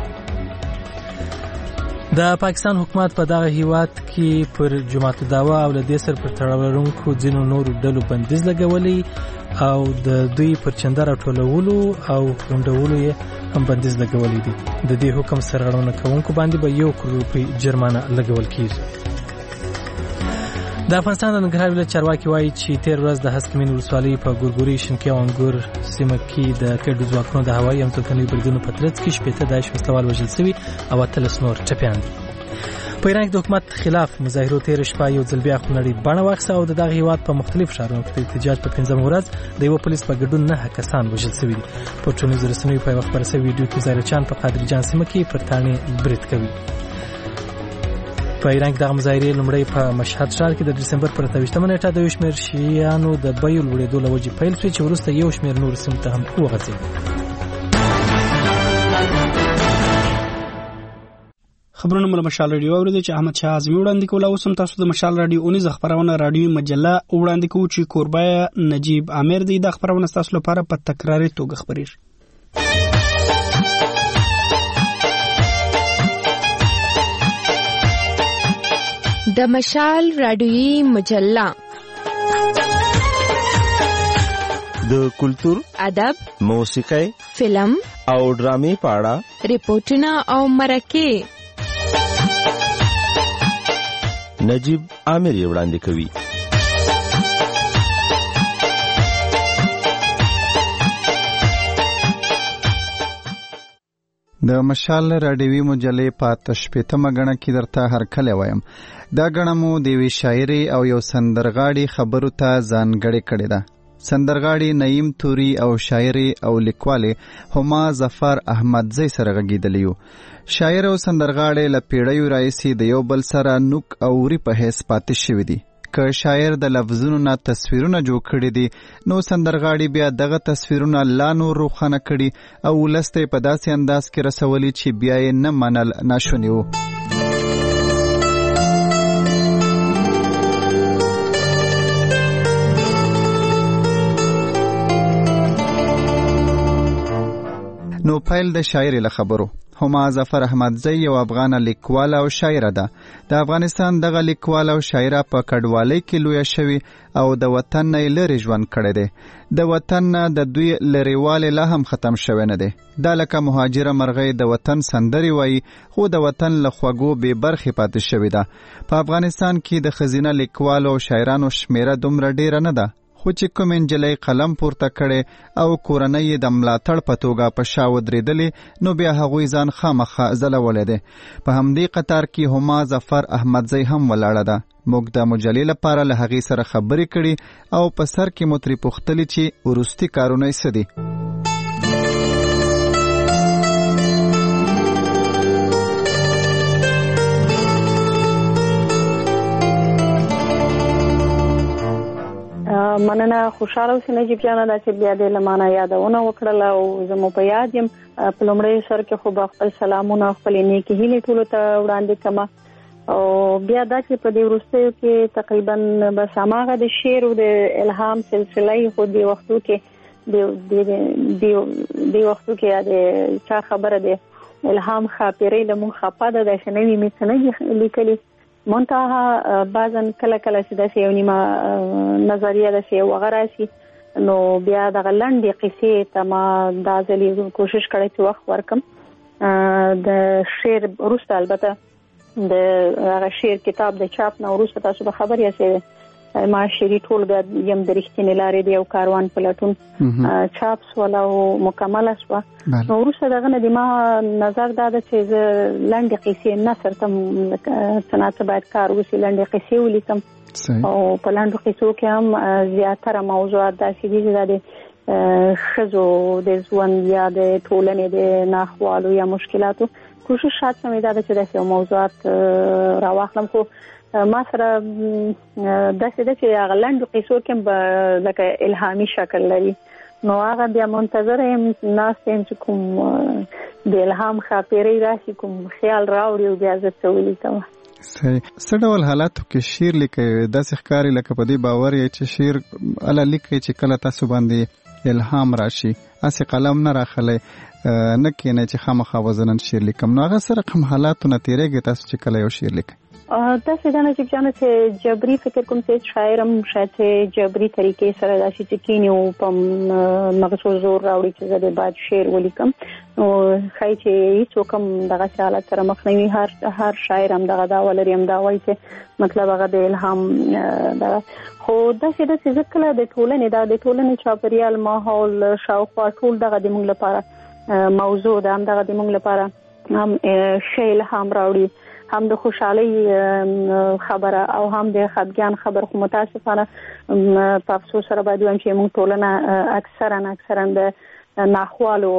د پاکستان حکومت په دغه هیواد کې پر جماعت دعوا او له دې سره پر تړاو لرونکو ځینو نورو ډلو بندیز لګولي او د دوی پر چندر ټولولو او غونډولو یې هم بندیز لګولي دي. د دې حکم سرغړونه کوونکو باندې به 1 کروڑ روپۍ جرمانه لګول کیږي. د افغانستان د ننګرهار ولایت چارواکي وایي چې تیر ورځ د هسکمین ولسوالۍ په ګورګوري شینکۍ او انګور سیمه کې د کډو ځواکونو د هوایي همځکنیو بریدونو په ترڅ کې 18 داعش وسلوال وژل شوي او 13 نور ټپیان دي. په ایران کې د حکومت خلاف مظاهرو تیر شپه یو ځل بیا خونړۍ بڼه واخیسته او د دغه هیواد په مختلفو ښارونو کې د احتجاج په 5مه ورځ د یو پولیس په ګډون 9 کسان وژل شوي دي. په ټولنیزو رسنیو په یوه خپره شوې ویډیو کې ظاهرچان په قادرجان سیمه کې پر تاڼې برید کوي. په ایران کې دغه مظاهرې لومړی په مشهد ښار کې د دسمبر پر 28مه نیټه د یو شمېر شیعیانو د بیو لوړېدو له وجې پیل شوې چې وروسته یو شمېر نورو سیمو ته هم وغځېد. خبرونه مله مشال رادیو اوریدل چې احمد شاه اعظمي وړاندې کوله. اوس هم تاسو د مشال رادیو اونیز خبرونه رادیو مجله وړاندې کوو چې کوربه نجیب عامر دی. د خبرونه تاسو لپاره په تکراري توګه خبرېږي. د مشال رادیویی مجله د کلتور، ادب، موسیقي، فلم او ډرامې په اړه ریپورتونه او مرکې نجیب عامر یې وړاندې کوي. د مشال رادیوي مجلې په 18مه غڼه کې درته هرکلی وایم. دا غڼه مو د یوې شاعرې او یو سندرغاړي خبرو ته ځانګړې کړې ده. سندرغاړي نعیم توري او شاعري او لیکوالې هما ظفر احمدزی سره غږیدلی یو. شاعر او سندرغاړي له پیړیو راهیسې د یو بل سره نوک او وری په حیث پاتې شوي دي. که شاعر د لفظونو نه تصویرونه جوړ کړي دي نو سندرغاړي بیا دغه تصویرونه لا نور روښانه کړي او ولسته په داسې انداز کې رسولي چې بیا یې نه منل ناشونی وو. نو پیل د شاعر له خبرو. هما ظفر احمدزی یو افغان لیکواله او شاعره ده. د افغانستان دغه لیکواله او شاعره په کډوالۍ کې لویه شوې او د وطن نه لرې ژوند کړی دی. د وطن نه د دوی لرېوالی لا هم ختم شوی نه دی. دا لکه مهاجره مرغۍ د وطن سندرې وایي خو د وطن له خوږو بې برخې پاتې شوې ده. په افغانستان کې د ښځینه لیکوالو او شاعرانو شمیره دومره ډیره نه ده، خو چې کوم نجلۍ قلم پورته کړي او کورنۍ یې د ملاتړ په توګه په شا ودرېدلې نو بیا هغوی ځان خامخا ځلولی دی. په همدې قطار کې هما ظفر احمدزی هم ولاړه ده. موږ د مجلې لپاره له هغې سره خبرې کړي او په سر کې مو ترې پوښتلي چې وروستي کارونه یې څه دي. مننه. خوشاله اوسئ نجیب جانه دا چې بیا دې له مانه یادونه وکړله او زه مو په یاد یم. په لومړي سر کې خو به خپل سلامونه خپلې نیکې هیلې ټولو ته وړاندې کړم او بیا دا چې په دې وروستیو کې تقریبا بس هماغه د شعر او د الهام سلسله یې خو دې وختو کې دې وختو کې د چا خبره د الهام خاپیرې له مونږ خپه ده داسې نوي مې څه نه لیکلي. منتها بعضا کله کله چې داسې یو نیمه نظریه داسې یو هغه راشي نو بیا د غلندې قصې ته ما دا ځلې کوشش کړی چې وخت ورکم د شعر وروسته البته د هغه شعر کتاب د چاپ نه وروسته تاسو به خبر یاست ما شعري ټولګه یم د رښتینې لارې د یو کاروان په لټون چاپ سول او مکمله سوه نو وروسته دغه نه د ما نظر دا ده چې زه لنډې قصې نثر ته څه نه څه باید کار وشي لنډې قصې ولیکم او په لنډو قصو کې هم زیاتره موضوعات داسې دي چې دا د ښځو د ژوند یا د ټولنې د ناخوالو یا مشکلاتو کوشش شاید مې دا ده چې داسې موضوعات راواخلم خو ما سره داسې ده چې هغه لنډو قصو کې به لکه الهامي شکل لري نو هغه بیا منتظر یم ناست یم چې کوم د الهام ښاپېرۍ راشي کوم خیال راوړي او بیا زه څه ولیکم صحیح. څه ډول حالاتو کې شعر لیکئ داسې ښکاري لکه په دې باور یې چې شعر اله لیکئ چې کله تاسو باندې الهام راشي هسې قلم نه راخلی نه کښېنئ چې خامخا به زه نن شعر لیکم نو هغه څه رقم حالاتو نه تېرېږي تاسو چې کله یو شعر لیکئ داسې ده نه چې جانه چې جبري فکر کوم چې شاعرم شاید چې جبري طریقې سره داسې چې کینی او په مغزو زور راوړي چې زه د باید شعر ولیکم نو ښایي چې هیڅوک هم دغسې حالت سره مخ نه وي هر شاعر هم دغه دعوه لري همدا وایي چې مطلب هغه د الهام دغه خو داسې ده چې زه کله د ټولنې چاپېریال ماحول شاوخوا ټول دغه د موږ لپاره موضوع ده همدغه د موږ لپاره هم ښه الهام راوړي هم د خوشحالۍ خبره او هم د خفګان خبر خو متاسفانه په افسوس سره باید وایم چې موږ ټولنه اکثرا د ناخوالو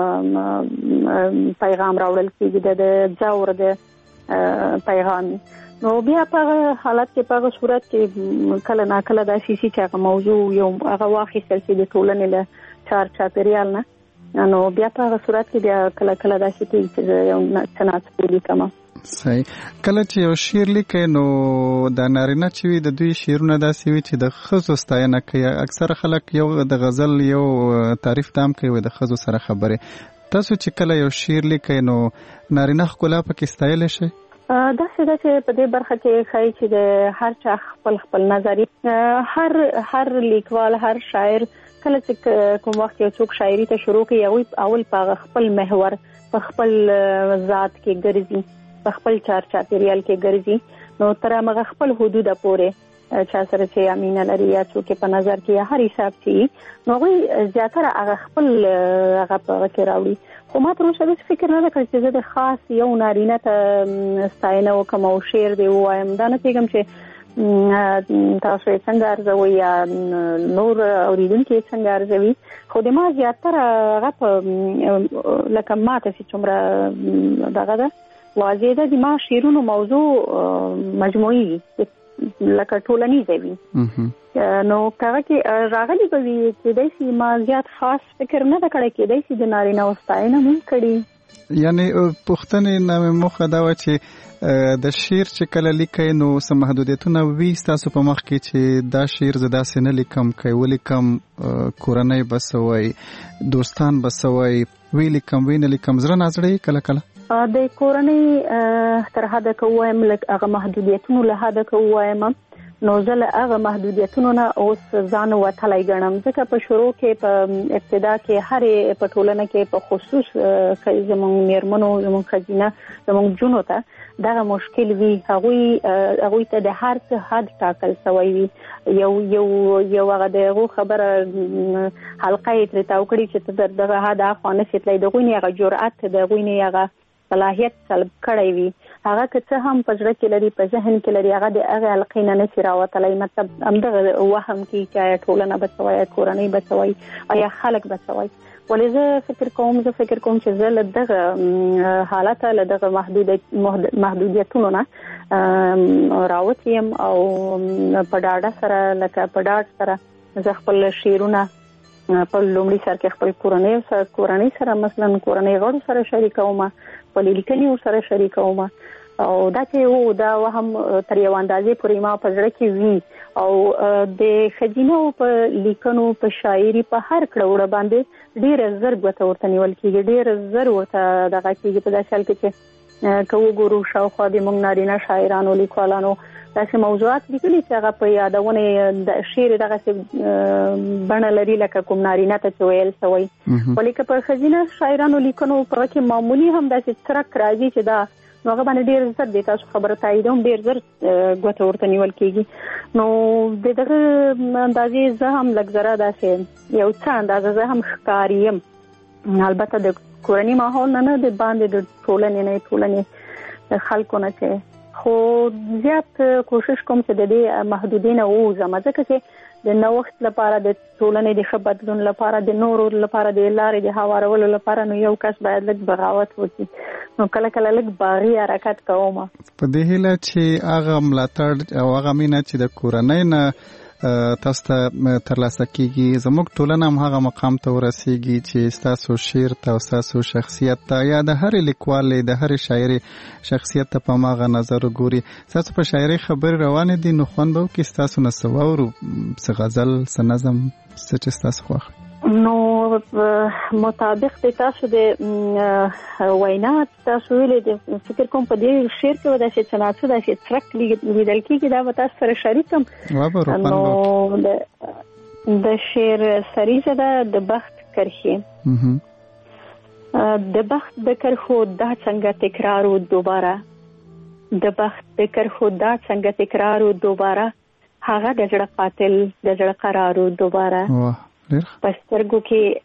پیغام راوړل کېږي د ځور د پیغام نو بیا په حالت کې په صورت کې کله ناکله داسې شي چې هغه موضوع یو هغه واخیستل شي د ټولنې له چاپېریال نه نو بیا په صورت کې بیا کله داسې کېږي چې یو څه ناڅه ولیکم صحیح. کله چې یو شعر لیکئ نو د نارینه چې وي د دوی شعرونه داسې وي چې د ښځو ستاینه کوي اکثره خلک یو د غزل یو تعریف تام کوي د ښځو سره خبرې تاسو چې کله یو شعر لیکئ نو نارینه ښکلا پکې ستایلی شئ داسې ده چې په دې برخه کې ښایي چې د هر چا خپل نظر هر لیکوال هر شاعر کله چې کوم وخت یو څوک شاعري ته شروع کوي اول په خپل محور په خپل ذات کې ګرځي په خپل چاپېریال کې ګرځي نو تر هغه خپل حدود پورې چا سره چې امینه لري یا څوک په نظر کې هر حساب چې نو غوي زیاتره هغه خپل هغه په کې راوړي خو ما تر اوسه فکر نه کړی چې زه د خاص یو نارینه ته ستاینه وکم او شعر دی وایم دا نه پیږم چې تاسو یې څنګه ارزوي یا نور اوریدونکي یې څنګه ارزوي خو د ما زیاتره هغه لکه ما ته چې څومره دغه ده واضح ده د ما شعرونو موضوع مجموعي لکه ټولنیزه وي نو هغه کې راغلي به وي کېدای شي ما زیات خاص فکر نه ده کړی کېدای شي د نارینه ستاینه مې کړې یعنی پوښتنې نه موخه دا وه چې د شعر چې کله لیکئ نو څه محدودیتونه وي ستاسو په مخ کې چې دا شعر زه داسې نه لیکم که ولیکم کورنۍ به څه وایي دوستان به څه وایي وی لیکم وی نه لیکم زړه نازړی کله د کورنۍ تر حده که ووایم لږ هغه محدودیتونو له حده که ووایم نو زه له هغه محدودیتونو نه اوس ځان وتلی ګڼم ځکه په شروع کې په ابتدا کې هرې په ټولنه کې په خصوص زموږ میرمنو زموږ ښځینه زموږ جونو ته دغه مشکل وي هغوی ته د هر څه حد ټاکل سوی وي یو هغه د هغو خبره حلقه یې ترې تاو کړي چې ته در دغه حد اخوا نشې تللی د هغوی نه هغه جرأت د هغوی نه هغه صلاحیت سلب کړی وي هغه که څه هم په زړه کې لري په ذهن کې لري هغه د هغې حلقې نه نشي راوتلی مطلب همدغه وهم کې چې آیا ټولنه به څه وایي آیا کورنۍ به څه وایي آیا خلک به څه وایي ولې زه فکر کوم چې زه له دغه حالته له دغه محدودیتونو نه راوتې یم او په ډاډه سره لکه په ډاډ سره زه خپل شعرونه په لومړي سر کې خپل کورنۍ سره مثلا کورنۍ غړو سره شریکوم په لیکني سره شریکوم او دا چې دا وهم تر یو اندازې پورې ما په زړه کې وي او د ښځینو په لیکنو په شاعري په هر کړه باندې ډېر زر ګوته ورته نیول کېږي ډېر زر ورته دغه کېږي په داسې حال کې چې که وګورو شاوخوا د موږ نارینه شاعرانو لیکوالانو داسې موضوعات لیکلي چې هغه په یادونه د شعر دغه بڼه لري لکه کوم نارینه ته چې ویل شوی ولیکه په خزینه شاعرانو لیکنو په کې معمولی هم داسې ترک راځي چې دا نو هغه باندې ډیر زر دي تاسو خبره تایید هم ډیر زر غوته ورته نیول کیږي نو دغه اندازې زه هم لګزره داسې یو څه اندازه زه هم ښکاریم البته د کورنۍ ماحول نه د باندې د ټولنې خلکو نه چې خو زیات کوشش کوم چې د دې محدودینه اوسم ځکه چې د نوښت لپاره د ټولنې د ښه بدلون لپاره د نورو لپاره د لارې د هوارولو لپاره نو یو کس باید لږ بغاوت وکړي نو کله کله لږ باغی حرکت کوم په دې هیله چې هغه ملاتړ او هغه مینه چې د کورنۍ نه تاسو ته ترلاسه کیږي زموږ ټولنه هم هغه مقام ته ورسیږي چې تاسو شعر ته او تاسو شخصیت ته یا د هر لیکوال د هر شاعر شخصیت ته په ماغه نظر ګوري تاسو په شاعري خبر روان دي نو خوند به کې تاسو نه سوورو څه غزل څه نظم څه تاسو خوښ نو مطابق د تاسو د وینا تاسو ویلې د فکر کوم په دې شعر کې ودا چې څنګه دا چې ترک لیدل کېږي دا به تاسو سره شریکم نو د شعر سریزه ده د بخت کرخي د بخت د کرخو دا څنګه تکرار او دوباره د بخت د کرخو دا څنګه تکرار او دوباره هغه د جړه قاتل د جړه قرار او دوباره پسترګو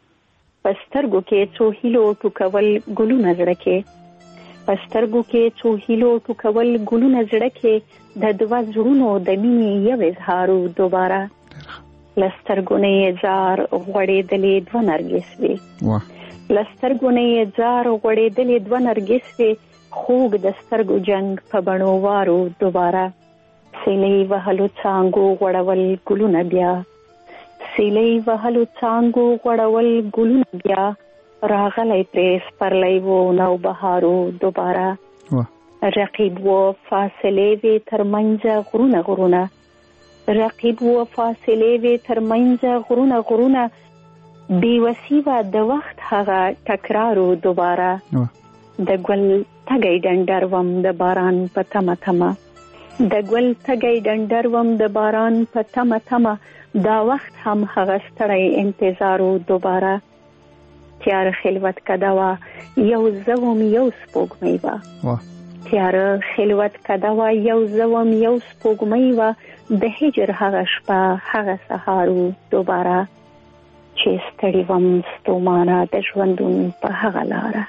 کې څو هیلو ټوکول ګلونه زړه کې پسترګو کې څو هیلو ټوکول ګلونه زړه کې د دوا زړونو د مینې یو اظهار دوباره لسترګو نه زار غړې دلې د نرګس وی لسترګو نه زار غړې دلې د نرګس وی خوګ د سترګو جنگ په بڼو وارو دوباره سیلې وهلو څنګه غړول ګلونه بیا سیلې وهلو څنګه غړول ګلونه بیا راغلی پریس پرلی وو نو بهارو دوباره رقیب و فاصله وی ترمنځ غرونه غرونه رقیب و فاصله وی ترمنځ غرونه غرونه بی وسیوه د وخت هغه تکرارو دوباره د ګل تګی ډنډر وم د باران په تمه تمه د ګل تګی ډنډر وم د باران په تمه تمه دا وخت هم هغه ستړی انتظارو دوباره تیار خلوت کدوا یو زوم یو سپوږمۍ وا تیار خلوت کدوا یو زوم یو سپوږمۍ وا د هجر هغه شپه هغه سهارو دوباره چې ستړی وم ستومانه د ژوندون په هغه لاره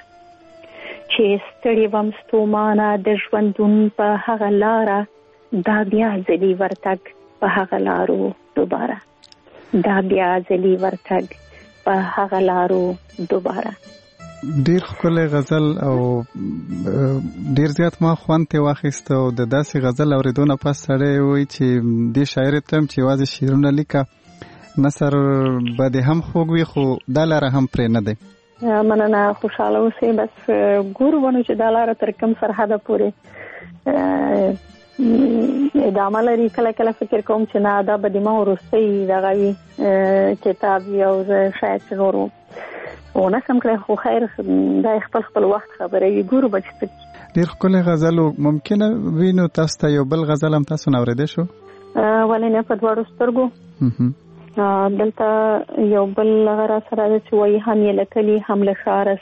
چې ستړی وم ستومانه د ژوندون په هغه لاره دا بیا ځلی ورتګ په هغه لارو دوباره دا بیا ځلی ورتګ په هغه لارو دوباره ډیر ښکلی غزل او ډیر زیات ما خوند ته واخیست او د داسې غزل اوریدونه پس سړی وایي چې دې شاعر ته هم چې یوازې شعرونه لیکه نثر به دې هم خوږ وي خو دا لاره هم پرې نه دی مننه خوشحاله اوسئ بس ګورو ونو چې دا لاره تر کوم سرحده پورې ادامه لري کله کله فکر کوم چې نه دا به د ما وروستۍ دغه وي کتاب یو شاید چې نور ونه سم کړی خو خیر دا خپل وخت خبره وي ګورو به چې ډېر ښکلی غزل ممکنه وي نو تاسو ته یو بل غزل هم تاسو نه اورېدی شو ولې نه په دواړو سترګو دلته یو بل هغه را سره ده چې وایي هم یې له کلي هم له ښاره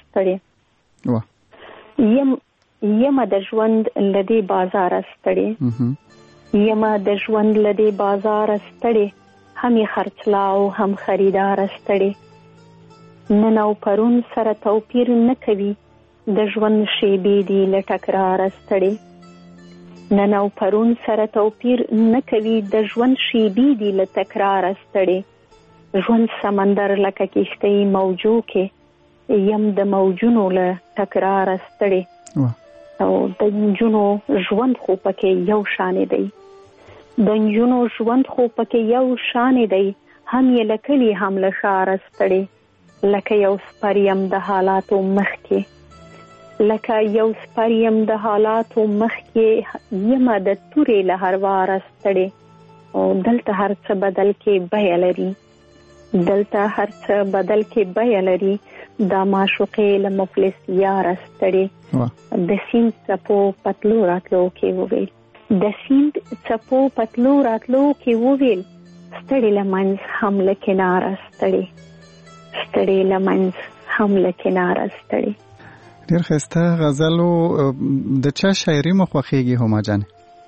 ستړې یمه د ژوند لدی بازار ستړي یمه د ژوند لدی بازار ستړي هم خرڅلاو هم خریدار ستړي نن او پرون سره توپیر نه کوي د ژوند شیبې دی لټکرار ستړي نن او پرون سره توپیر نه کوي د ژوند شیبې دی لټکرار ستړي ژوند سمندر لکه کشتۍ موجو کې یم د موجونو لټکرار ستړي او د نجونو ژوند خو پکې یو شان دی د نجونو ژوند خو پکې یو شان دی هم یې لکلی هم له ښاره ستړي لکه یو سپریم د حالاتو مخکې لکه یو سپریم د حالاتو مخکې یمه د تورې له هر واره ستړي او دلته هر څه بدل کې بیه لري دلته هر څه بدل کې بیه لري دا معشوقې له مفلس یاره ستړي د سیند څپو پتلو راتلو کې وویل د سیند څپو پتلو راتلو کې وویل ستړي لمنځ هم له کناره ستړي لمنځ هم له کناره ستړي. ډېر ښایسته غزل و. د چا شاعري مو خوښېږي هما جان؟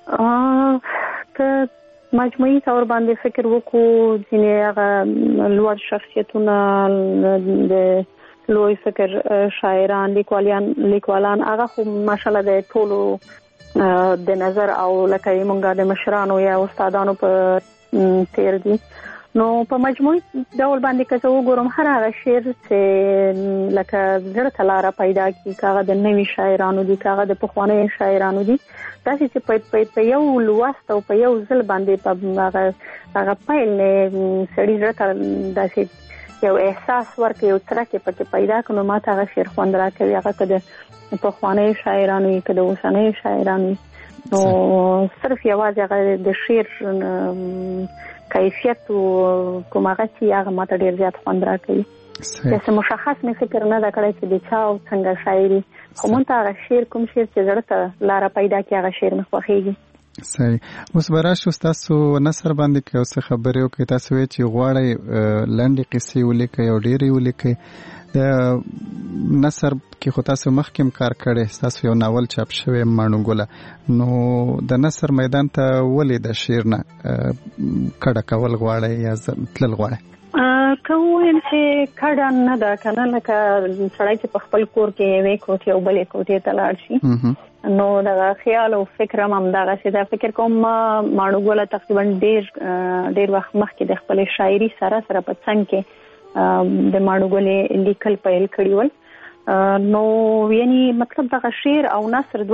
که مجموعي طور باندې فکر وکړو ځینې هغه لوړ شخصیتونه د لوی فکر شاعران لیکوالان هغه خو ماشاءالله د ټولو د نظر او لکه مونږه د مشرانو یا استادانو په تیر دي. نو په مجموعي ډول باندې که زه وګورم هر هغه شعر چې لکه زړه ته لاره پیدا کړي که د نوي شاعرانو دي که د پخوانیو شاعرانو دي داسې چې په یو لوست او په یو ځل باندې په هغه پیل سړي زړه ته داسې یو احساس ورکړي یو څرک پکې پیدا کړي نو ماته هغه شعر خوند راکوي هغه که د پخوانیو شاعرانو که د اوسنیو شاعرانو نو صرف یوازې هغه د شعر کیفیت او کوم هغه چې هغه ماته ډېر زیات خوند راکوي. چې مشخص مې فکر نه دا کړی چې د چا او څنګه شاعري خو مونږ ته هغه شعر کوم شعر چې زړه ته لاره پیدا کړي هغه شعر مې خوښېږي. صحیح. اوس به راشو ستاسو نثر باندې که یو څه خبرې وکړئ. تاسو وایئ چې غواړئ لنډې قصې ولیکئ او ډېرې ولیکئ. د نثر کې خو تاسو مخکې هم کار کړی ستاسو یو ناول چاپ شوی ماڼو ګله نو د نثر میدان ته ولې د شعر نه کډه کول غواړئ یا تلل غواړئ؟ که ووایم چې کډه نه ده که نه لکه سړی چې په خپل کور کې یوې کوټې او بلې کوټې ته لاړ شي نو دغه خیال او فکر هم همدغسې ده. فکر کوم ما ماڼو ګله تقریبا ډېر وخت مخکې د خپلې شاعري سره په څنګ کې د ماڼو ګلې لیکل پیل کړي ول نو یعنی مطلب دغه شعر او نثر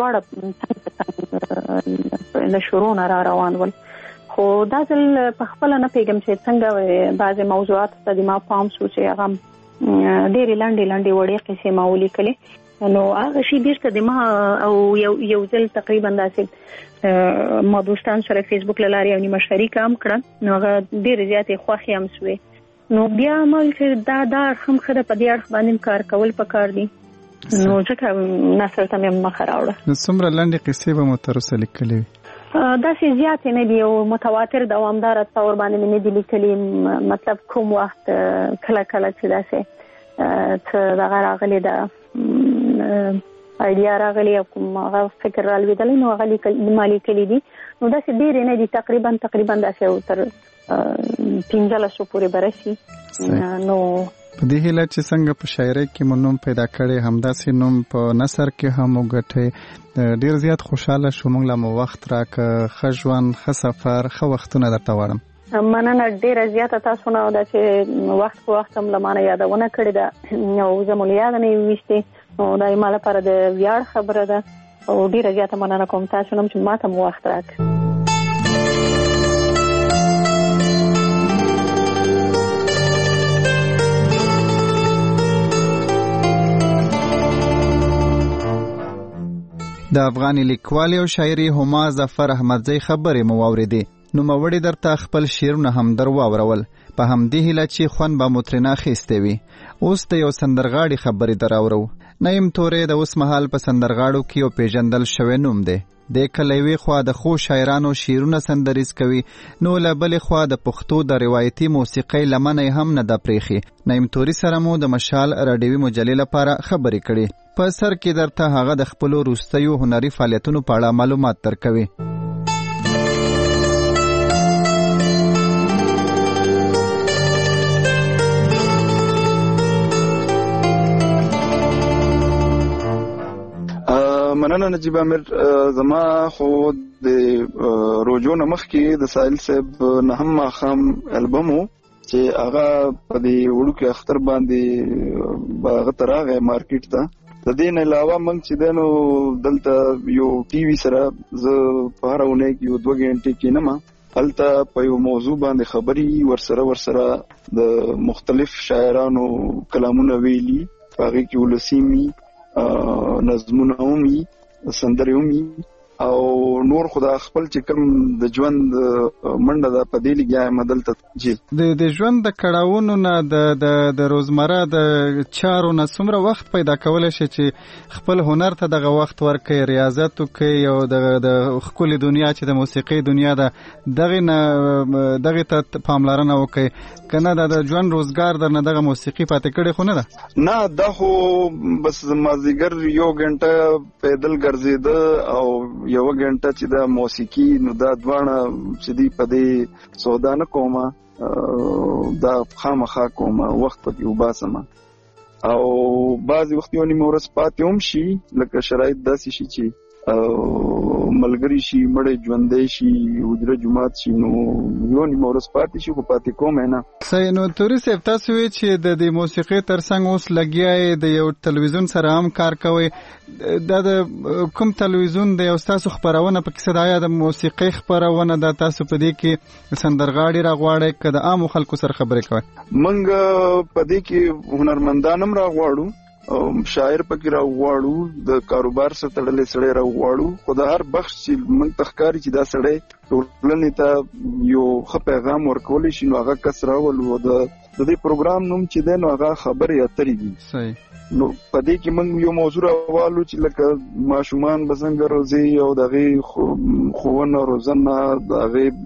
دواړه له شروع نه را روان ول خو دا ځل په خپله نه پوهېږم چې څنګه بعضې موضوعاتو ته د ما پام شو چې هغه ډېرې لنډې وړې قصې ما ولیکلې نو هغه شي بېرته د ما او یو ځل تقریبا داسې ما دوستان سره فیسبوک له لارې یو نیمه شریکه هم کړه نو هغه ډېرې زیاتې خوښې هم سوې نو بیا ما چې دا اړخ هم ښه ده په دې اړخ باندې کار کول پکار دي نو ځکه نثر ته مې مخه راوړه. نو څومره لنډې قصې به مو تر اوسه لیکلې وي؟ داسې زیاتې نه دي او متواتر دوامداره طور باندې مې نه دي لیکلي مطلب کوم وخت کله چې داسې څه دغه راغلی ده ایډیا راغلی او کوم هغه فکر رالوېدلی نو هغه ما لیکلي دي نو داسې ډېرې نه دي تقریبا داسې تر 15 پورې برسي نو په دې هیله چې څنګه په شاعرۍ کې مو نوم پیدا کړی همداسې نوم په نثر کې هم وګټئ. ډېر زیات خوشحاله شو موږ لا مو وخت راکړه. ښه ژوند ښه سفر ښه وختونه درته غواړم. مننه ډېره زیاته تاسو نه ده چې وخت په وخت هم له ما نه یادونه کړې ده او زه مو له یاده نه یې ویستې نو دا زما لپاره د ویاړ خبره ده او ډېره زیاته مننه کوم تاسو نه چې ما ته مو وخت راکړ. د افغاني لیکوالې او شاعري هما ظفر احمدزی خبرې مو واورېدې. نوموړي درته خپل شعرونه هم در واورول په همدې هیله چې خوند به مو ترېنه اخیستی وي. اوس د یو سندرغاړي خبرې در اورو. نعیم تورې د اوس مهال په سندرغاړو کې یو پیژندل شوی نوم دی. د کله یوې خوا د ښو شاعرانو شعرونه سندریز کوي نو له بلې خوا د پښتو د روایتي موسیقۍ لمنه هم نه ده پرېښي. نعیم توري سره مو د مشال راډیوي مجلې لپاره خبرې کړې. په سر کې درته هغه د خپلو وروستیو هنري فعالیتونو په اړه معلومات درکوي. مننه نجیب امیر. زما خو د روجو نه مخکې د ساحل صاحب نهم ماښام البم و چې هغه په دې وړوکي اختر باندې هغه ته راغی مارکیټ ته. د دې نه علاوه موږ چې دی نو دلته یو ټي وي سره زه په هره اونۍ کې یو 2 غنټې کینم هلته په یو موضوع باندې خبرې ورسره د مختلف شاعرانو کلامونه ویلي په هغې کې ولسي نظمونه هم وي سندرې هم وي او نور خو د خپل چې کوم د ژوند منډه ده په دې لګیا یم دلته د ژوند د کړهونو نه د روزمره د چارو نه څومره وخت پیدا کولای شي چې خپل هنر ته دغه وخت ورکړي، ریاضت وکړي او د ښکلې دنیا چې د موسیقي دنیا ده دغه ته پاملرنه وکړي، که نه د ژوند روزګار درنه دغه موسیقي پاتې کړې خو نه ده؟ نه، دا خو بس مازدیګر 1 غنټه پیدل ګرځېده او 1 غنټه چې د موسیقي نو دا دواړه چې دی په دې سودا نه کومه، دا خامخا کومه وخت پکې وباسم او بعضې وخت یو نیمه ورځ پاتې هم شي، لکه شرایط داسې شي چې ملګری شي، مړی ژوندی شي، حجره جماعت شي، نو یو نیمه ورځ پاتې شي، خو پاتې کوم نه. صحیح. نو توري صاحب، تاسو وی چې د دې موسیقي ترڅنګ اوس لګیا یې د یو تلویزیون سره هم کار کوئ، دا د کوم تلویزیون د یو ستاسو خپرونه په کیسه دا یا د موسیقي خپرونه دا تاسو په دې کې سندرغاړي راغواړئ که د عامو خلکو سره خبرې کوئ؟ موږ په دې کې هنرمندان هم راغواړو، شاعر پکې راغواړو، د کاروبار سره تړلې سړی راغواړو، خو د هر بخش چې موږ ته ښکاري چې دا سړی ټولنې ته یو ښه پیغام ورکولی شي، نو هغه کس راولو. د دې پروګرام نوم چې دی نو هغه خبرې اترې دي. صحیح. نو په دې کې موږ یو موضوع راوالو چې لکه ماشومان به څنګه روزي او د هغې ښوونه روزنه، د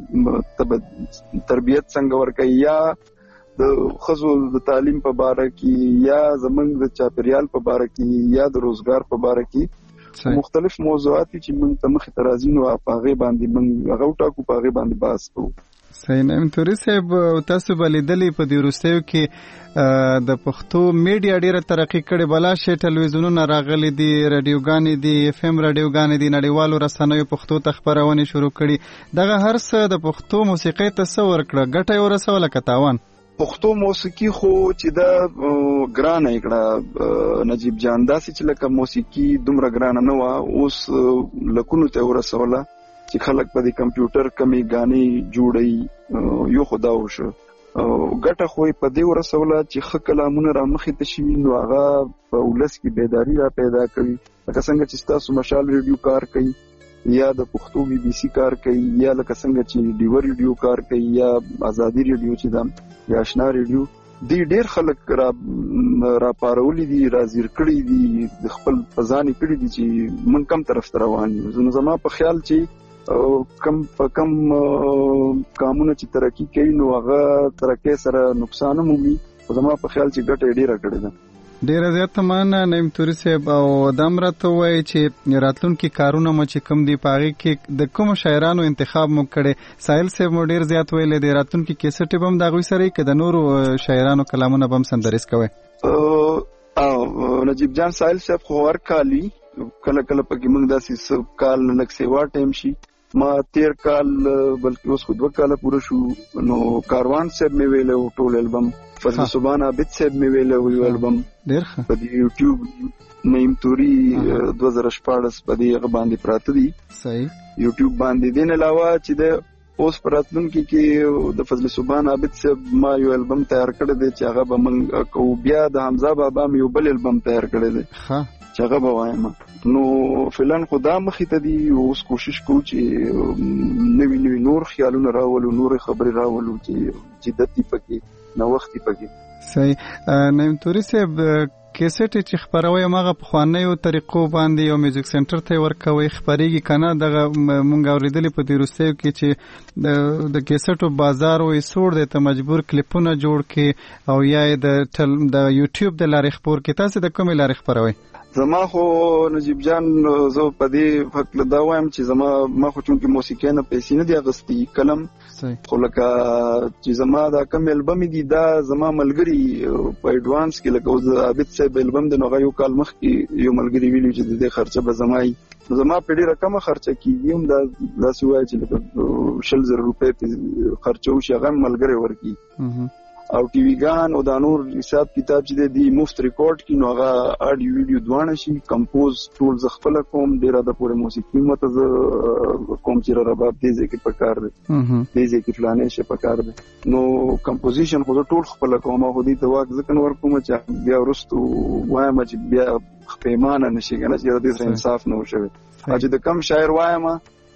هغې تربیت څنګه ورکوي، یا د ښځو د تعلیم په باره کې، یا زمونږ د چاپیریال په باره کې، یا د روزګار په باره کې مختلف موضوعات چې موږ ته مخې ته راځي، نو په هغې باندې موږ هغه وټاکو، په هغې باندې بحث کوو. صحیح. نعیم توري صاحب، تاسو به لیدلی په دې وروستیو کې د پښتو میډیا ډیره ترقي کړې، بلا شی ټلویزیونونه راغلي دي، راډیوګانې دي، FM راډیوګانې دي، نړیوالو رسنیو پښتو ته خپرونې شروع کړي. دغه هر څه د پښتو موسیقۍ ته څه ورکړه؟ ګټه یې ورسوله که تاوان؟ پښتو موسیقي خو چې دا ګرانه کړه نجیب جان، داسې چې لکه موسیقي دومره ګرانه نه وه، اوس لکونو ته ورسوله چې خلک په دې کمپیوټر کمې ګانې جوړوي. یو خو دا وشو، ګټه خو یې په دې ورسوله چې ښه کلامونه را مخې ته شوي، نو هغه په ولس کې بیداري را پیدا کوي، لکه څنګه چې ستاسو مشال ریډیو کار کوي، یا د پښتو BBC کار کوي، یا لکه څنګه چې ډیوه ریډیو کار کوي، یا ازادي ریډیو چې ده، یا آشنا ریډیو. دی ډیر خلک را پارولي دي، را زیر کړي دي، د خپل فزانې کړي دي چې موږ کم طرف ته روان یو. زما په خیال چې کم کامونه چې ترقي کوي، نو هغه ترقۍ سره نقصان هم وي، خو زما په خیال چې ګټه یې ډیره کړې ده. ډیره زیاته مننه نعیم توري صاحب. او دا هم راته ووایي چې راتلونکي کارونه مو چې کوم دي په هغې کې د کومو شاعرانو انتخاب مو کړی؟ ساحل صاحب مو ډیر زیات ویلی دی، راتلونکي کیسټې به هم د هغوی سره که د نورو شاعرانو کلامونه به هم سندریز کوئ؟ نجیب جان ساحل صاحب خو هر کال وي، کله کله پکې موږ داسې کال لږ سیوا ټایم شي. ما تیر کال بلکې اوس خو 2 کاله پوره شو، نو کاروان صاحب مې ویلی و ټول البم، فضل سبحان عابد صاحب مې ویلی و یو البم ډېر ښه په دې یوټیوب. نعیم توري 2014 په دې هغه باندې پراته دي، صحیح، یوټیوب باندې. دین علاوه چې د اوس پر راتلونکي کې د فضل سبحان عابد صاحب ما یو البم تیار کړی دی چې هغه به موږ کوو. بیا د حمزه بابا مې یو بل البم تیار کړی دی چې هغه به وایم. نو فعلا خو دا مخې ته دي، اوس کوشش کوو چې نوي نور خیالونه راولو، نور خبرې راولو چې جدت یې پکې، نوښت یې پکې. صحیح. نعیم توري صاحب، کیسټ چې خپروي هغه پخوانیو طریقو باندې یو میوزیک سنټر ته ورکوي خپرېږي که نه؟ دغه مونږ اورېدلي په دې وروستیو کې چې د کیسټو بازار وایي سوړ دی، ته مجبور کلیپونه جوړ کړي او یا یې د یوټیوب د لارې خپور کړي. تاسې د کومې لارې خپروئ؟ زما خو نجیب جان زه په دې فکر دا وایم چې ما خو چونکې موسیقۍ نه پیسې نه دي اغوستي کلم، خو لکه چې زما دا کم البم دي دا زما ملګري په ایډوانس کې، لکه اوس د عابد صاحب البم دی، نو هغه یو کال مخکې یو ملګري ویلي چې د دې خرچه به زما وي، نو زما په ډېره کمه خرچه کېږي، هم داسې وایي چې لکه 20,000 روپۍ پې خرچه وشي، هغه هم ملګری ورکړي. او ټي وي ګان او دا نور حساب کتاب چې دی مفت ریکارډ کی، نو هغه اډیو ویډیو دوانه شي، کمپوز ټول ز خپل کوم، ډیره د پوره موسیقي مته ز کوم چې رباب دې ځکه پکار دی، دې ځکه فلانه شي پکار دی. نو کمپوزیشن خو ټول خپل کوم، خو دې ته واک ځکه نور کوم چې بیا ورستو وایم چې بیا پیمانه نشي کنه چې دې سره انصاف نه وشوي. چې د کم شاعر وایم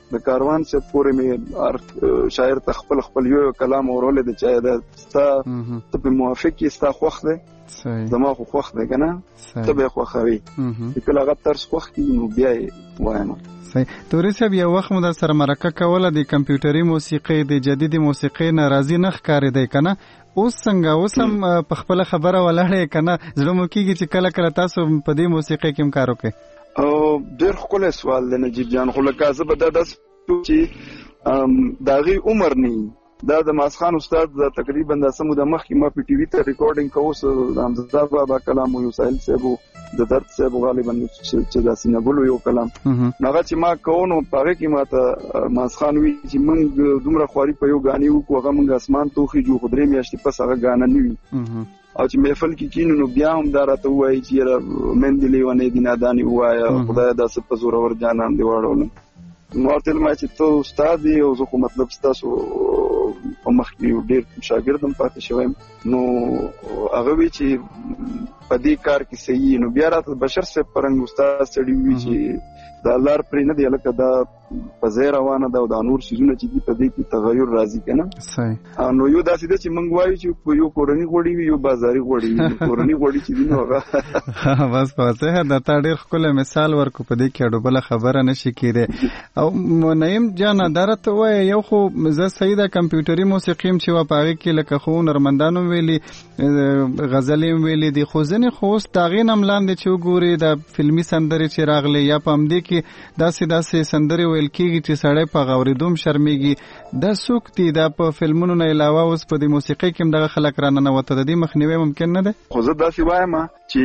د کاروان سے پورې مې شاعر تخپل یو کلام اورول د چا د ستا ته موافق کی ستا خوخ ده زما خو خوخ ده کنه ته به خوخوي کله هغه ترس خوخ کی نو بیا وایم توري صاحب یو وخت مو در سره مرکه کوله د کمپیوټري موسیقي د جديدي موسیقي ناراضي نه ښکارې دی کنه اوس څنګه اوس هم په خپل خبره ولاړې کنه زړه مو کیږي چې کله کله تاسو په دې موسیقي کې کار وکړئ او ډېر ښکلی سوال دی نجیب جان خو لکه زه به دا داسې چې د هغې عمر نه دا د ماسخان استاد دا تقریبا د سمو د مخکې ما په ټي وي ته ریکارډینګ کوو د حمزه بابا کلام او یوسایل صاحب د درد صاحب غالبا چې دا سینګل یو کلام هغه چې ما کوو نو هغه کې ما ته ماسخان وی چې موږ دومره خواري په یو غاني وکړو هغه موږ اسمان توخي جو خدري میاشتې پس هغه غانا نه وي او چې محفل کې کینو نو بیا هم دا راته وایي چې مندلې ونه دي نادانی وایا خدای دا څه په زور ور جانان دی واړو نو تل ما چې ته استاد دی او زه خو مطلب ستاسو په مخ کې ډېر شاګردم پاتې شوم نو هغه وی چې په دې کار کې صحیح نو بیا راته بشر صاحب پرنګ استاد سړی وی چې دا لار پرې نه دی لکه دا په ځای روانه ده او دا نور شیزونه چې دي په دې کې تغیر راځي کنه صحیح نو یو داسې ده چې موږ وایو چې یو کورنی غوړي وي یو بازاري غوړي وي کورنی غوړي چې دي نو هغه بس پاتې دا تا ډېر ښکلی مثال ورکو په دې کې اډو بله خبره نشي کېدی او نعیم جان دا راته ووایه یو خو زه صحیح ده کمپیوټري موسیقي یم چې وه په هغې کې لکه خو هنرمندانو ویلي غزلې هم ویلي دي خو ځینې خو اوس د هغې نه هم لاندې چې وګورې د فلمي سندرې چې راغلې یا په همدې کې داسې سندرې ویل کېږي چې سړی په غورېدو هم شرمېږي دا څوک دي دا په فلمونو نه علاوه اوس په دې موسیقۍ کې هم دغه خلک راننوته د دې مخنیوی ممکن نه دی خو زه داسې وایم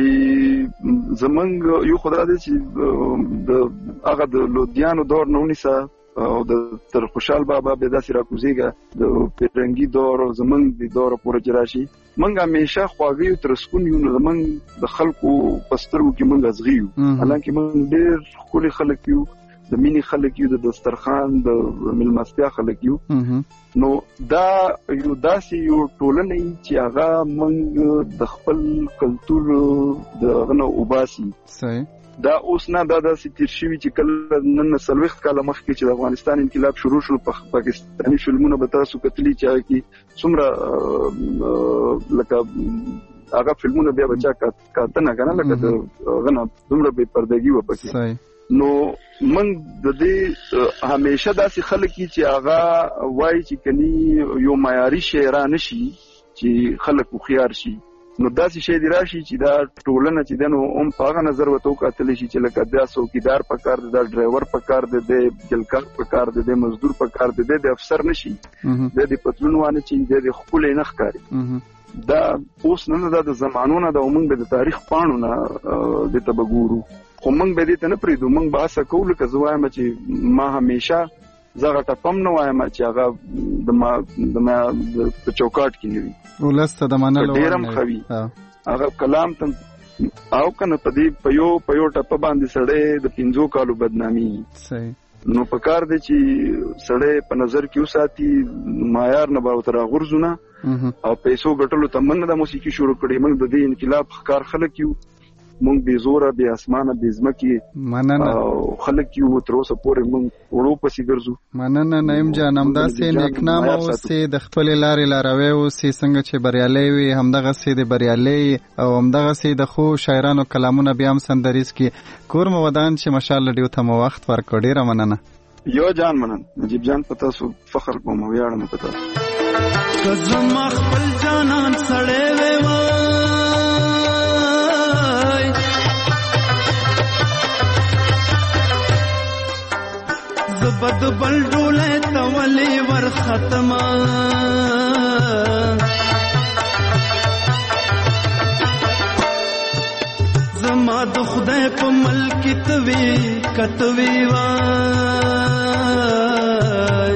چې زمونږ یو خو دا دی چې د هغه د لودیانو دور نه ونیسه او د تر خوشحال بابا به داسې راکوزېږه د پیرنګي دور او زمونږ د دوره پورې چې راشي موږ همیشه خواږه یو تر سکون یو نو زمونږ د خلکو په سترګو کې موږ ازغي یو حالانکې موږ ډېر ښکلي خلک یو د مینې خلک یو د دسترخوان د میلمستیا خلک یو نو دا یو داسې یو ټولنه چې هغه موږ د خپل کلتور د هغه نه وباسي دا اوس نه دا داسې تیر شوي چې کله نن 40 کاله مخکې چې د افغانستان انقلاب شروع شو په پاکستاني فلمونو به تاسو کتلي چې هغه کې څومره لکه هغه فلمونه بیا بچا کاتنه کنه لکه غنه دومره بې پردګي و پکې نو من د دې همیشه داسې خلک چې هغه وایي چې کني یو معیاري شاعران شي چې خلک خيار شي نو داسې شی دی راشي چې دا ټولنه چې دنو هم په هغه نظر وته کتل شي چې لکه دا څوکیدار په کار دی دا ډرایور په کار دی د جلکار په کار دی د مزدور په کار دی د افسر نشي د دې پتلون وانه چې د خپل نه ښکاری دا اوس نه د زمانونو د عموم د تاریخ پاڼو نه د تبګورو خو موږ به دې ته نه پریدو موږ به اسه کوو لکه زه وایم چې ما همیشه زه غټپم نه وایم چې هغه د په چوکاټ کې نه وي ولسته د منلو ډېر هم خوي هغه کلام ته او کنه په دې په یو ټپه باندې سړی د 15 کالو بدنامي صحیح نو په کار دی چې سړی په نظر کې وساتي معیار نه به تر غرزونه او پیسو ګټلو ته مننه د موسیقي شروع کړي موږ د دې انقلاب ښکار خلک یو مونږ به زوره به اسمانه به زمکی مننه او خلک یو تر اوسه پورې مونږ وړو پسې ګرځو مننه نعیم جان همداسې نیکنام اوسې د خپل لارې لاروي اوسې څنګه چې بریالي وي همدغه سي د بریالي او همدغه سي د خو شاعرانو کلامونه بیا هم سندریز کې کور مو ودان چې ماشاءالله ډیو ته مو وخت ورکړ ډیره مننه یو جان منن نجیب جان پتا سو فخر کوم ویاړم پتا کزم خپل جانان سړې و زبد بل ډوله تولی ور ختمه زما د خدای په ملک توی کتوی وای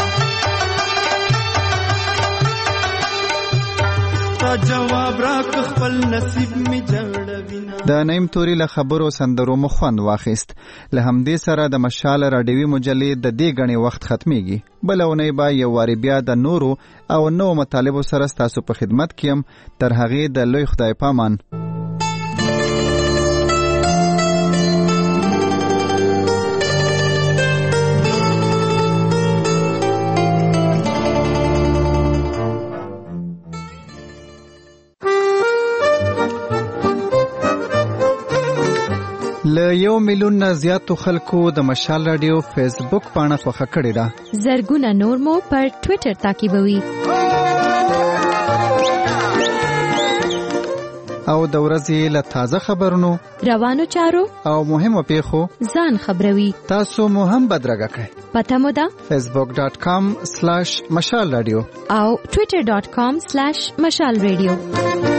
تا جواب راک خپل نصیب می جوړوي د نعیم توري له خبرو سندرو مخوند واخیست له همدې سره د مشال راډیوي مجلې د دې غني وخت ختميږي بل اونۍ با یو واری بیا د نورو او نو مطالبو سره تاسو په خدمت کیم تر هغه د لوی خدای پامان ل 1 میلیون نه زیاتو خلکو د مشال رادیو فیسبوک پاڼه خوښه کړې ده. زرګونه نور مو پر ټوئیټر تعقیبوي. او د ورځې له تازه خبرونو، روانو چارو او مهمو پیښو ځان خبروي. تاسو مو هم بدرګه کړئ. پته مو ده facebook.com/mashalradio او twitter.com/mashalradio.